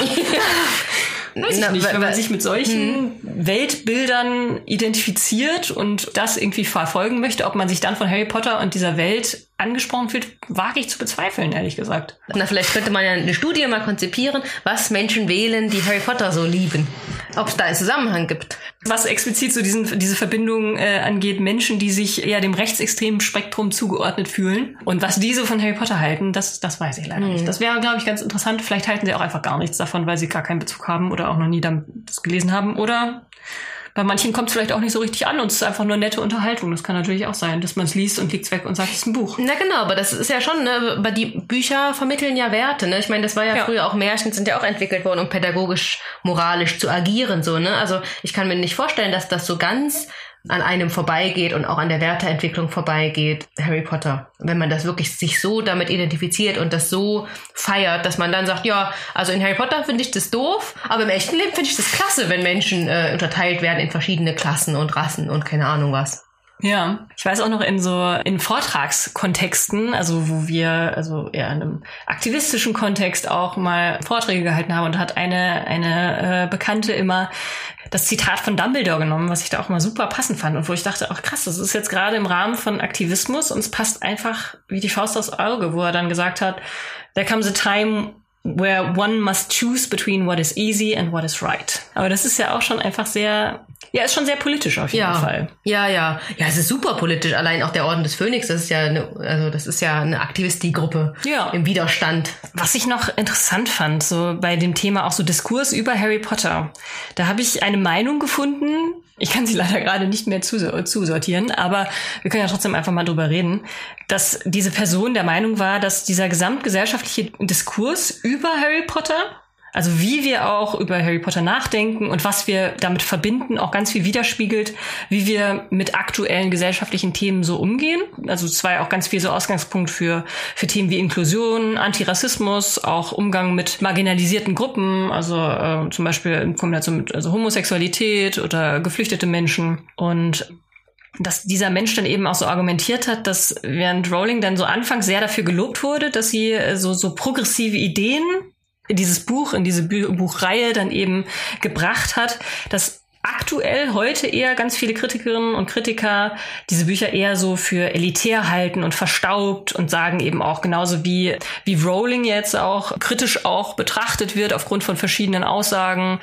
Weiß ich nicht, wenn man sich mit solchen hm. Weltbildern identifiziert und das irgendwie verfolgen möchte, ob man sich dann von Harry Potter und dieser Welt angesprochen fühlt, wage ich zu bezweifeln, ehrlich gesagt. Na, vielleicht könnte man ja eine Studie mal konzipieren, was Menschen wählen, die Harry Potter so lieben. Ob es da einen Zusammenhang gibt. Was explizit so diesen, diese Verbindung äh, angeht, Menschen, die sich eher dem rechtsextremen Spektrum zugeordnet fühlen und was die so von Harry Potter halten, das, das weiß ich leider hm. nicht. Das wäre, glaube ich, ganz interessant. Vielleicht halten sie auch einfach gar nichts davon, weil sie gar keinen Bezug haben oder auch noch nie das gelesen haben. Oder bei manchen kommt es vielleicht auch nicht so richtig an und es ist einfach nur nette Unterhaltung. Das kann natürlich auch sein, dass man es liest und liegt weg und sagt, es ist ein Buch. Na genau, aber das ist ja schon, ne, aber die Bücher vermitteln ja Werte, ne? Ich meine, das war ja, ja früher auch, Märchen sind ja auch entwickelt worden, um pädagogisch, moralisch zu agieren, so, ne? Also ich kann mir nicht vorstellen, dass das so ganz an einem vorbeigeht und auch an der Werteentwicklung vorbeigeht, Harry Potter. Wenn man das wirklich sich so damit identifiziert und das so feiert, dass man dann sagt, ja, also in Harry Potter finde ich das doof, aber im echten Leben finde ich das klasse, wenn Menschen äh, unterteilt werden in verschiedene Klassen und Rassen und keine Ahnung was. Ja, ich weiß auch noch in so in Vortragskontexten, also wo wir also eher in einem aktivistischen Kontext auch mal Vorträge gehalten haben und hat eine eine äh, Bekannte immer das Zitat von Dumbledore genommen, was ich da auch mal super passend fand und wo ich dachte, ach krass, das ist jetzt gerade im Rahmen von Aktivismus und es passt einfach wie die Faust aufs Auge, wo er dann gesagt hat, there comes a time where one must choose between what is easy and what is right. Aber das ist ja auch schon einfach sehr, ja, ist schon sehr politisch auf jeden ja. Fall. Ja, ja. Ja, es ist super politisch. Allein auch der Orden des Phönix, das ist ja eine, also das ist ja eine Aktivistie-Gruppe ja. im Widerstand. Was ich noch interessant fand, so bei dem Thema auch so Diskurs über Harry Potter, da habe ich eine Meinung gefunden, ich kann sie leider gerade nicht mehr zusortieren, aber wir können ja trotzdem einfach mal drüber reden, dass diese Person der Meinung war, dass dieser gesamtgesellschaftliche Diskurs über Harry Potter, also wie wir auch über Harry Potter nachdenken und was wir damit verbinden, auch ganz viel widerspiegelt, wie wir mit aktuellen gesellschaftlichen Themen so umgehen. Also es war ja auch ganz viel so Ausgangspunkt für für Themen wie Inklusion, Antirassismus, auch Umgang mit marginalisierten Gruppen, also äh, zum Beispiel in Kombination mit also Homosexualität oder geflüchtete Menschen. Und dass dieser Mensch dann eben auch so argumentiert hat, dass während Rowling dann so anfangs sehr dafür gelobt wurde, dass sie so so progressive Ideen in dieses Buch, in diese Bü- Buchreihe dann eben gebracht hat, dass aktuell heute eher ganz viele Kritikerinnen und Kritiker diese Bücher eher so für elitär halten und verstaubt und sagen eben auch genauso wie wie Rowling jetzt auch kritisch auch betrachtet wird aufgrund von verschiedenen Aussagen,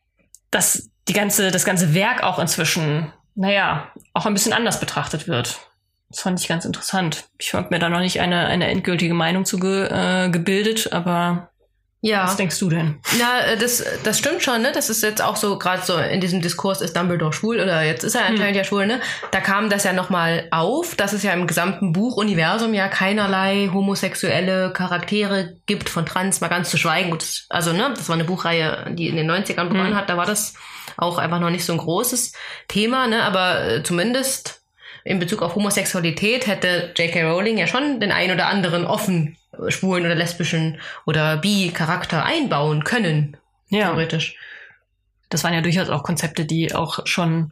dass die ganze das ganze Werk auch inzwischen, naja, auch ein bisschen anders betrachtet wird. Das fand ich ganz interessant. Ich habe mir da noch nicht eine eine endgültige Meinung zu ge, äh, gebildet, aber ja. Was denkst du denn? Na, das, das stimmt schon, ne? Das ist jetzt auch so, gerade so in diesem Diskurs, ist Dumbledore schwul oder jetzt ist er anscheinend hm. ja schwul, ne? Da kam das ja nochmal auf, dass es ja im gesamten Buchuniversum ja keinerlei homosexuelle Charaktere gibt, von Trans mal ganz zu schweigen. Gut, also, ne? Das war eine Buchreihe, die in den neunzigern begonnen hm. hat, da war das auch einfach noch nicht so ein großes Thema, ne? Aber äh, zumindest in Bezug auf Homosexualität hätte J K Rowling ja schon den ein oder anderen offen schwulen oder lesbischen oder bi-Charakter einbauen können, ja. theoretisch. Das waren ja durchaus auch Konzepte, die auch schon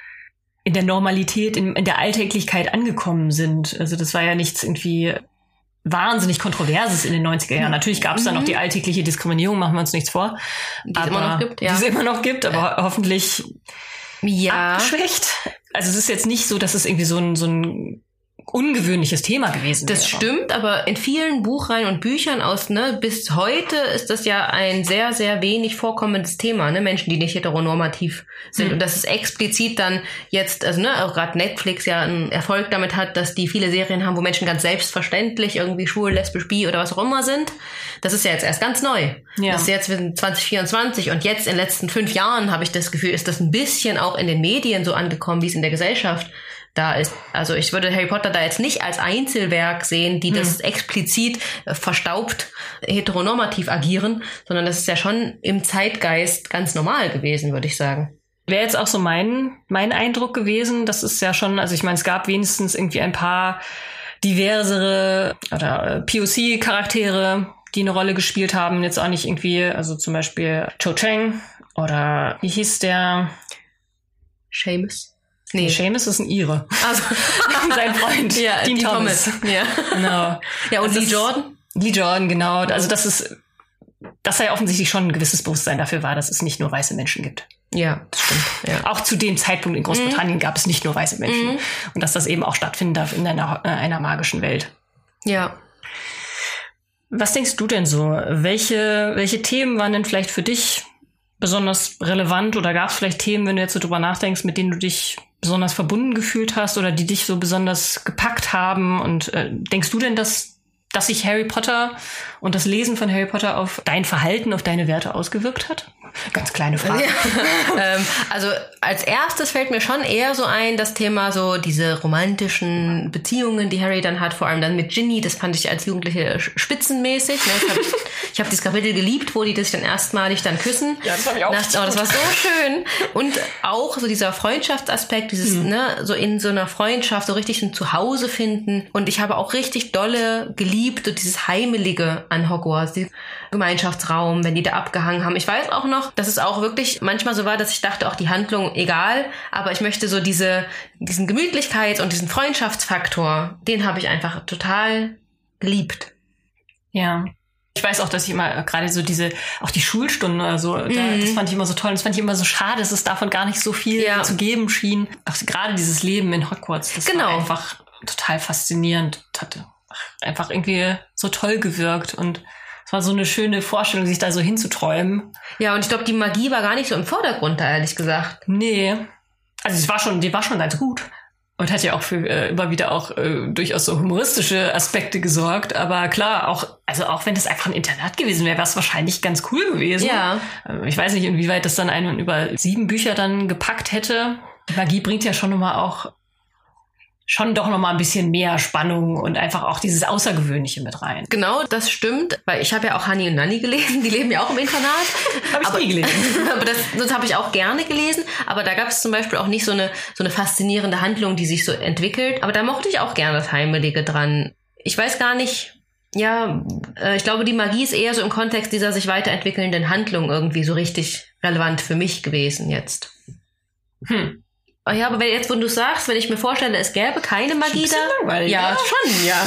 in der Normalität, in, in der Alltäglichkeit angekommen sind. Also das war ja nichts irgendwie wahnsinnig Kontroverses in den neunziger Jahren. Natürlich gab es dann auch die alltägliche Diskriminierung, machen wir uns nichts vor. Die es immer noch gibt, ja. Die es immer noch gibt, aber hoffentlich ja. abgeschwächt. Also es ist jetzt nicht so, dass es irgendwie so ein, so ein ungewöhnliches Thema gewesen wäre. Das stimmt, aber in vielen Buchreihen und Büchern aus, ne, bis heute ist das ja ein sehr, sehr wenig vorkommendes Thema, ne, Menschen, die nicht heteronormativ sind. Mhm. Und das ist explizit dann jetzt, also ne, auch gerade Netflix ja einen Erfolg damit hat, dass die viele Serien haben, wo Menschen ganz selbstverständlich irgendwie schwul, lesbisch, bi oder was auch immer sind. Das ist ja jetzt erst ganz neu. Ja. Das ist jetzt zwanzig vierundzwanzig und jetzt in den letzten fünf Jahren habe ich das Gefühl, ist das ein bisschen auch in den Medien so angekommen, wie es in der Gesellschaft da ist. Also ich würde Harry Potter da jetzt nicht als Einzelwerk sehen, die hm. das explizit äh, verstaubt heteronormativ agieren, sondern das ist ja schon im Zeitgeist ganz normal gewesen, würde ich sagen. Wäre jetzt auch so mein, mein Eindruck gewesen. Das ist ja schon, also ich meine, es gab wenigstens irgendwie ein paar diversere oder äh, P O C-Charaktere, die eine Rolle gespielt haben. Jetzt auch nicht irgendwie, also zum Beispiel Cho Chang oder wie hieß der? Seamus. Nee, Seamus ist ein Ire. Also sein Freund. Ja, Dean Dean Thomas. Thomas. Ja. Genau. Ja, und also Lee Jordan? Lee Jordan, genau. Also das ist, dass da ja offensichtlich schon ein gewisses Bewusstsein dafür war, dass es nicht nur weiße Menschen gibt. Ja, das stimmt. Ja. Auch zu dem Zeitpunkt in Großbritannien mhm. gab es nicht nur weiße Menschen. Mhm. Und dass das eben auch stattfinden darf in einer, äh, einer magischen Welt. Ja. Was denkst du denn so? Welche, welche Themen waren denn vielleicht für dich besonders relevant oder gab es vielleicht Themen, wenn du jetzt so drüber nachdenkst, mit denen du dich besonders verbunden gefühlt hast oder die dich so besonders gepackt haben? Und äh, denkst du denn, dass, dass sich Harry Potter und das Lesen von Harry Potter auf dein Verhalten, auf deine Werte ausgewirkt hat? Ganz kleine Frage. Ja. ähm, also als erstes fällt mir schon eher so ein, das Thema so diese romantischen Beziehungen, die Harry dann hat, vor allem dann mit Ginny, das fand ich als Jugendliche spitzenmäßig. Ne? Das hab ich ich habe dieses Kapitel geliebt, wo die sich dann erstmalig dann küssen. Ja, das habe ich auch. Das, oh, das war so schön. Und auch so dieser Freundschaftsaspekt, dieses, mhm. ne, so in so einer Freundschaft so richtig ein Zuhause finden. Und ich habe auch richtig dolle geliebt, so dieses Heimelige an Hogwarts, diesen Gemeinschaftsraum, wenn die da abgehangen haben. Ich weiß auch noch, dass es auch wirklich manchmal so war, dass ich dachte, auch die Handlung egal, aber ich möchte so diese, diesen Gemütlichkeits- und diesen Freundschaftsfaktor, den habe ich einfach total geliebt. Ja. Ich weiß auch, dass ich immer gerade so diese, auch die Schulstunden oder so, mm. da, das fand ich immer so toll. Und das fand ich immer so schade, dass es davon gar nicht so viel ja. zu geben schien. Auch gerade dieses Leben in Hogwarts, das genau. war einfach total faszinierend. Hatte einfach irgendwie so toll gewirkt und es war so eine schöne Vorstellung, sich da so hinzuträumen. Ja, und ich glaube, die Magie war gar nicht so im Vordergrund da, ehrlich gesagt. Nee. Also es war schon, die war schon ganz gut. Und hat ja auch für äh, immer wieder auch äh, durchaus so humoristische Aspekte gesorgt. Aber klar, auch also auch wenn das einfach ein Internat gewesen wäre, wäre es wahrscheinlich ganz cool gewesen. Ja. Äh, ich weiß nicht, inwieweit das dann einen über sieben Bücher dann gepackt hätte. Magie bringt ja schon nochmal auch schon doch nochmal ein bisschen mehr Spannung und einfach auch dieses Außergewöhnliche mit rein. Genau, das stimmt, weil ich habe ja auch Honey und Nanny gelesen, die leben ja auch im Internat. Habe ich aber, nie gelesen. aber das, das habe ich auch gerne gelesen, aber da gab es zum Beispiel auch nicht so eine so eine faszinierende Handlung, die sich so entwickelt, aber da mochte ich auch gerne das Heimelige dran. Ich weiß gar nicht, ja, äh, ich glaube, die Magie ist eher so im Kontext dieser sich weiterentwickelnden Handlung irgendwie so richtig relevant für mich gewesen jetzt. Hm. Ja, aber wenn, jetzt, wo du sagst, wenn ich mir vorstelle, es gäbe keine Magie da. Langweilig, ja, ja, schon, ja.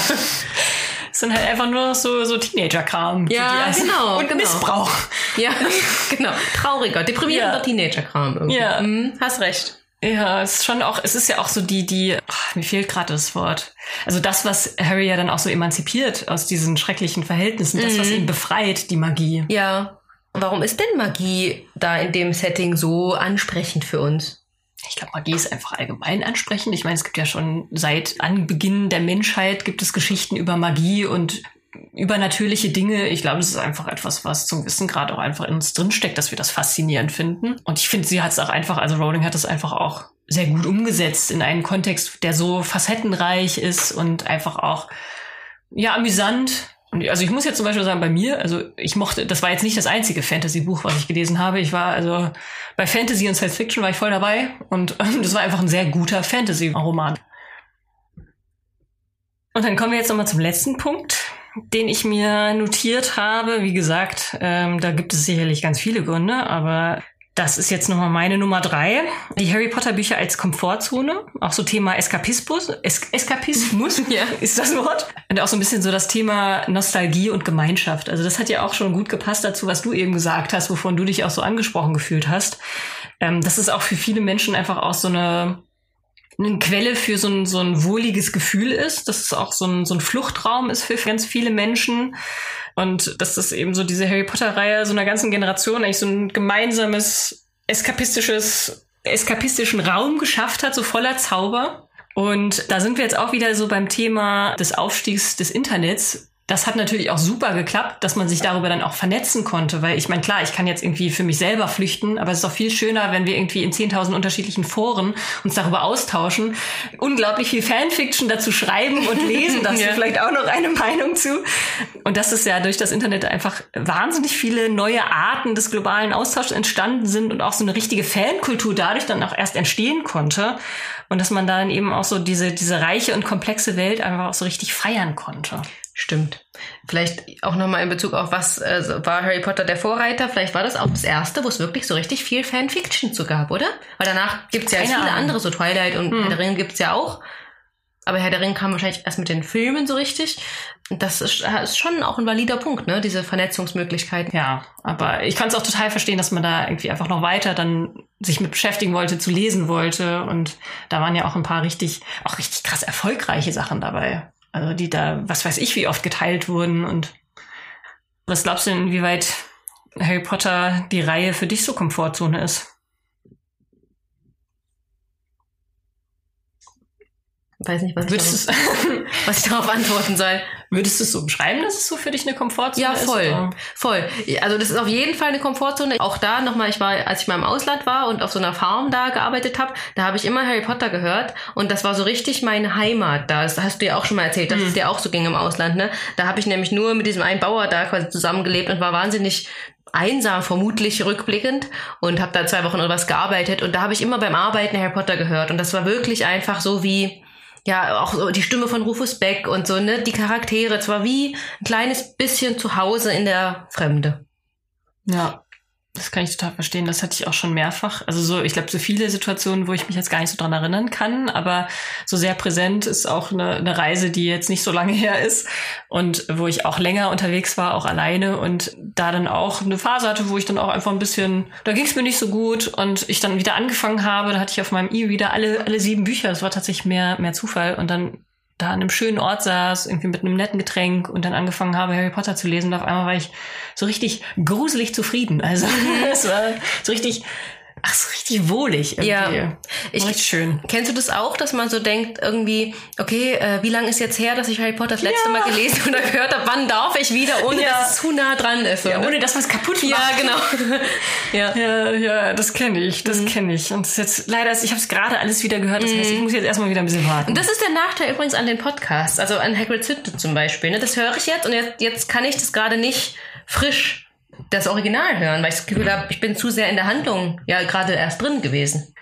Es sind halt einfach nur so, so Teenager-Kram. Ja, genau. Und genau. Missbrauch. Ja, genau. Trauriger, deprimierender ja. Teenager-Kram irgendwie. Ja. Mhm, hast recht. Ja, es ist schon auch, es ist ja auch so die, die, ach, mir fehlt gerade das Wort. Also das, was Harry ja dann auch so emanzipiert aus diesen schrecklichen Verhältnissen, mhm. das, was ihn befreit, die Magie. Ja. Warum ist denn Magie da in dem Setting so ansprechend für uns? Ich glaube, Magie ist einfach allgemein ansprechend. Ich meine, es gibt ja schon seit Anbeginn der Menschheit gibt es Geschichten über Magie und übernatürliche Dinge. Ich glaube, es ist einfach etwas, was zum Wissen gerade auch einfach in uns drinsteckt, dass wir das faszinierend finden. Und ich finde, sie hat es auch einfach, also Rowling hat es einfach auch sehr gut umgesetzt in einen Kontext, der so facettenreich ist und einfach auch, ja, amüsant. Also ich muss jetzt zum Beispiel sagen, bei mir, also ich mochte, das war jetzt nicht das einzige Fantasy-Buch, was ich gelesen habe. Ich war also bei Fantasy und Science Fiction war ich voll dabei und ähm, das war einfach ein sehr guter Fantasy-Roman. Und dann kommen wir jetzt nochmal zum letzten Punkt, den ich mir notiert habe. Wie gesagt, ähm, da gibt es sicherlich ganz viele Gründe, aber Das ist jetzt nochmal meine Nummer drei. Die Harry Potter Bücher als Komfortzone. Auch so Thema Eskapismus. Es- Eskapismus Ja. ist das Wort. Und auch so ein bisschen so das Thema Nostalgie und Gemeinschaft. Also das hat ja auch schon gut gepasst dazu, was du eben gesagt hast, wovon du dich auch so angesprochen gefühlt hast. Ähm, dass es auch für viele Menschen einfach auch so eine, eine Quelle für so ein, so ein wohliges Gefühl ist. Dass es auch so ein, so ein Fluchtraum ist für ganz viele Menschen. Und dass das eben so diese Harry Potter-Reihe so einer ganzen Generation eigentlich so ein gemeinsames, eskapistisches, eskapistischen Raum geschafft hat, so voller Zauber. Und da sind wir jetzt auch wieder so beim Thema des Aufstiegs des Internets. Das hat natürlich auch super geklappt, dass man sich darüber dann auch vernetzen konnte, weil ich meine, klar, ich kann jetzt irgendwie für mich selber flüchten, aber es ist doch viel schöner, wenn wir irgendwie in zehntausend unterschiedlichen Foren uns darüber austauschen, unglaublich viel Fanfiction dazu schreiben und lesen, da hast Ja. du vielleicht auch noch eine Meinung zu. Und dass es ja durch das Internet einfach wahnsinnig viele neue Arten des globalen Austauschs entstanden sind und auch so eine richtige Fankultur dadurch dann auch erst entstehen konnte. Und dass man dann eben auch so diese, diese reiche und komplexe Welt einfach auch so richtig feiern konnte. Stimmt. Vielleicht auch nochmal in Bezug auf was äh, war Harry Potter der Vorreiter? Vielleicht war das auch das erste, wo es wirklich so richtig viel Fanfiction zu gab, oder? Weil danach gibt's ja Keine viele Ahnung. andere, so Twilight und Hm. Herr der Ringe gibt's ja auch. Aber Herr der Ringe kam wahrscheinlich erst mit den Filmen so richtig. Und das ist, ist schon auch ein valider Punkt, ne? Diese Vernetzungsmöglichkeiten. Ja, aber ich kann es auch total verstehen, dass man da irgendwie einfach noch weiter dann sich mit beschäftigen wollte, zu lesen wollte. Und da waren ja auch ein paar richtig, auch richtig krass erfolgreiche Sachen dabei. Also die da, was weiß ich, wie oft geteilt wurden. Und was glaubst du denn, inwieweit Harry Potter die Reihe für dich so Komfortzone ist? Weiß nicht, was ich, Würdest darauf, du was ich darauf antworten soll. würdest du es so beschreiben, dass es so für dich eine Komfortzone Ja, ist? voll, oder? voll. Also das ist auf jeden Fall eine Komfortzone. Auch da nochmal, ich war, als ich mal im Ausland war und auf so einer Farm da gearbeitet habe, da habe ich immer Harry Potter gehört und das war so richtig meine Heimat da. Das hast du ja auch schon mal erzählt, dass Mhm. es dir auch so ging im Ausland, ne? Da habe ich nämlich nur mit diesem einen Bauer da quasi zusammengelebt und war wahnsinnig einsam, vermutlich rückblickend, und habe da zwei Wochen oder was gearbeitet und da habe ich immer beim Arbeiten Harry Potter gehört und das war wirklich einfach so wie, ja, auch so die Stimme von Rufus Beck und so, ne, die Charaktere, es war wie ein kleines bisschen zu Hause in der Fremde. Ja, das kann ich total verstehen. Das hatte ich auch schon mehrfach. Also so, ich glaube, so viele Situationen, wo ich mich jetzt gar nicht so dran erinnern kann, aber so sehr präsent ist auch eine, eine Reise, die jetzt nicht so lange her ist und wo ich auch länger unterwegs war, auch alleine und da dann auch eine Phase hatte, wo ich dann auch einfach ein bisschen, da ging es mir nicht so gut und ich dann wieder angefangen habe, da hatte ich auf meinem E-Reader alle, alle sieben Bücher. Das war tatsächlich mehr, mehr Zufall und dann da an einem schönen Ort saß, irgendwie mit einem netten Getränk und dann angefangen habe, Harry Potter zu lesen. Und auf einmal war ich so richtig gruselig zufrieden. Also es war so richtig, ach, so richtig wohlig irgendwie. Ja, ich, richtig schön. Kennst du das auch, dass man so denkt, irgendwie, okay, äh, wie lange ist jetzt her, dass ich Harry Potter das letzte Ja. Mal gelesen oder gehört habe? Wann darf ich wieder, ohne Ja. dass es zu nah dran ist? Ja, oder? ohne dass was kaputt Ja, macht. genau. ja. Ja, ja, das kenne ich, das kenne ich. Und das ist jetzt leider, ist, ich habe es gerade alles wieder gehört. Das heißt, ich muss jetzt erstmal wieder ein bisschen warten. Und das ist der Nachteil übrigens an den Podcasts, also an Hagrid's Hütte zum Beispiel. Ne? Das höre ich jetzt und jetzt, jetzt kann ich das gerade nicht frisch das Original hören, weil ich das Gefühl habe, ich bin zu sehr in der Handlung ja gerade erst drin gewesen.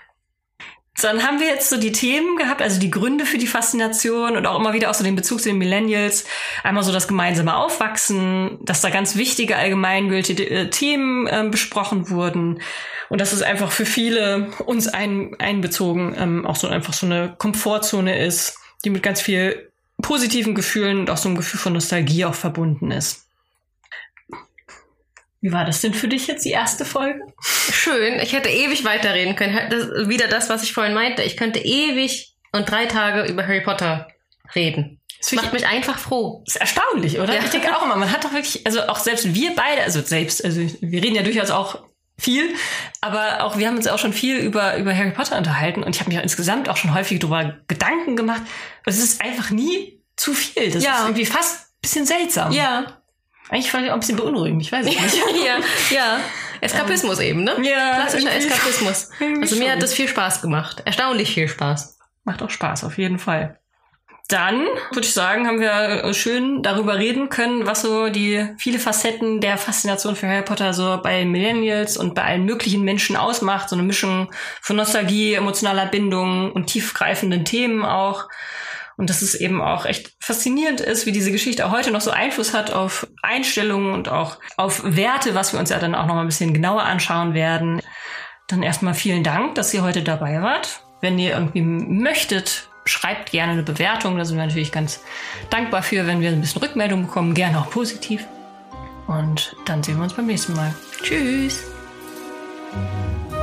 Dann haben wir jetzt so die Themen gehabt, also die Gründe für die Faszination und auch immer wieder auch so den Bezug zu den Millennials. Einmal so das gemeinsame Aufwachsen, dass da ganz wichtige allgemeingültige äh, Themen äh, besprochen wurden und dass es einfach für viele uns ein, einbezogen ähm, auch so einfach so eine Komfortzone ist, die mit ganz viel positiven Gefühlen und auch so einem Gefühl von Nostalgie auch verbunden ist. Wie war das denn für dich jetzt, die erste Folge? Schön, ich hätte ewig weiterreden können. Das, wieder das, was ich vorhin meinte. Ich könnte ewig und drei Tage über Harry Potter reden. Das macht mich einfach froh. Das ist erstaunlich, oder? Ja. Ich denke auch immer, man hat doch wirklich, also auch selbst wir beide, also selbst, also wir reden ja durchaus auch viel, aber auch wir haben uns auch schon viel über über Harry Potter unterhalten und ich habe mir insgesamt auch schon häufig darüber Gedanken gemacht. Und es ist einfach nie zu viel. Das Ja. ist irgendwie fast ein bisschen seltsam. Ja. Eigentlich fand ich auch ein bisschen beunruhigend, ich weiß es nicht. ja, ja. Eskapismus ähm, eben, ne? Ja, klassischer irgendwie- Eskapismus. irgendwie Also mir schon. hat das viel Spaß gemacht. Erstaunlich viel Spaß. Macht auch Spaß, auf jeden Fall. Dann, würde ich sagen, haben wir schön darüber reden können, was so die viele Facetten der Faszination für Harry Potter so bei Millennials und bei allen möglichen Menschen ausmacht. So eine Mischung von Nostalgie, emotionaler Bindung und tiefgreifenden Themen auch. Und dass es eben auch echt faszinierend ist, wie diese Geschichte auch heute noch so Einfluss hat auf Einstellungen und auch auf Werte, was wir uns ja dann auch noch mal ein bisschen genauer anschauen werden. dann erstmal vielen Dank, dass ihr heute dabei wart. Wenn ihr irgendwie möchtet, schreibt gerne eine Bewertung. Da sind wir natürlich ganz dankbar für, wenn wir ein bisschen Rückmeldung bekommen. Gerne auch positiv. Und dann sehen wir uns beim nächsten Mal. Tschüss!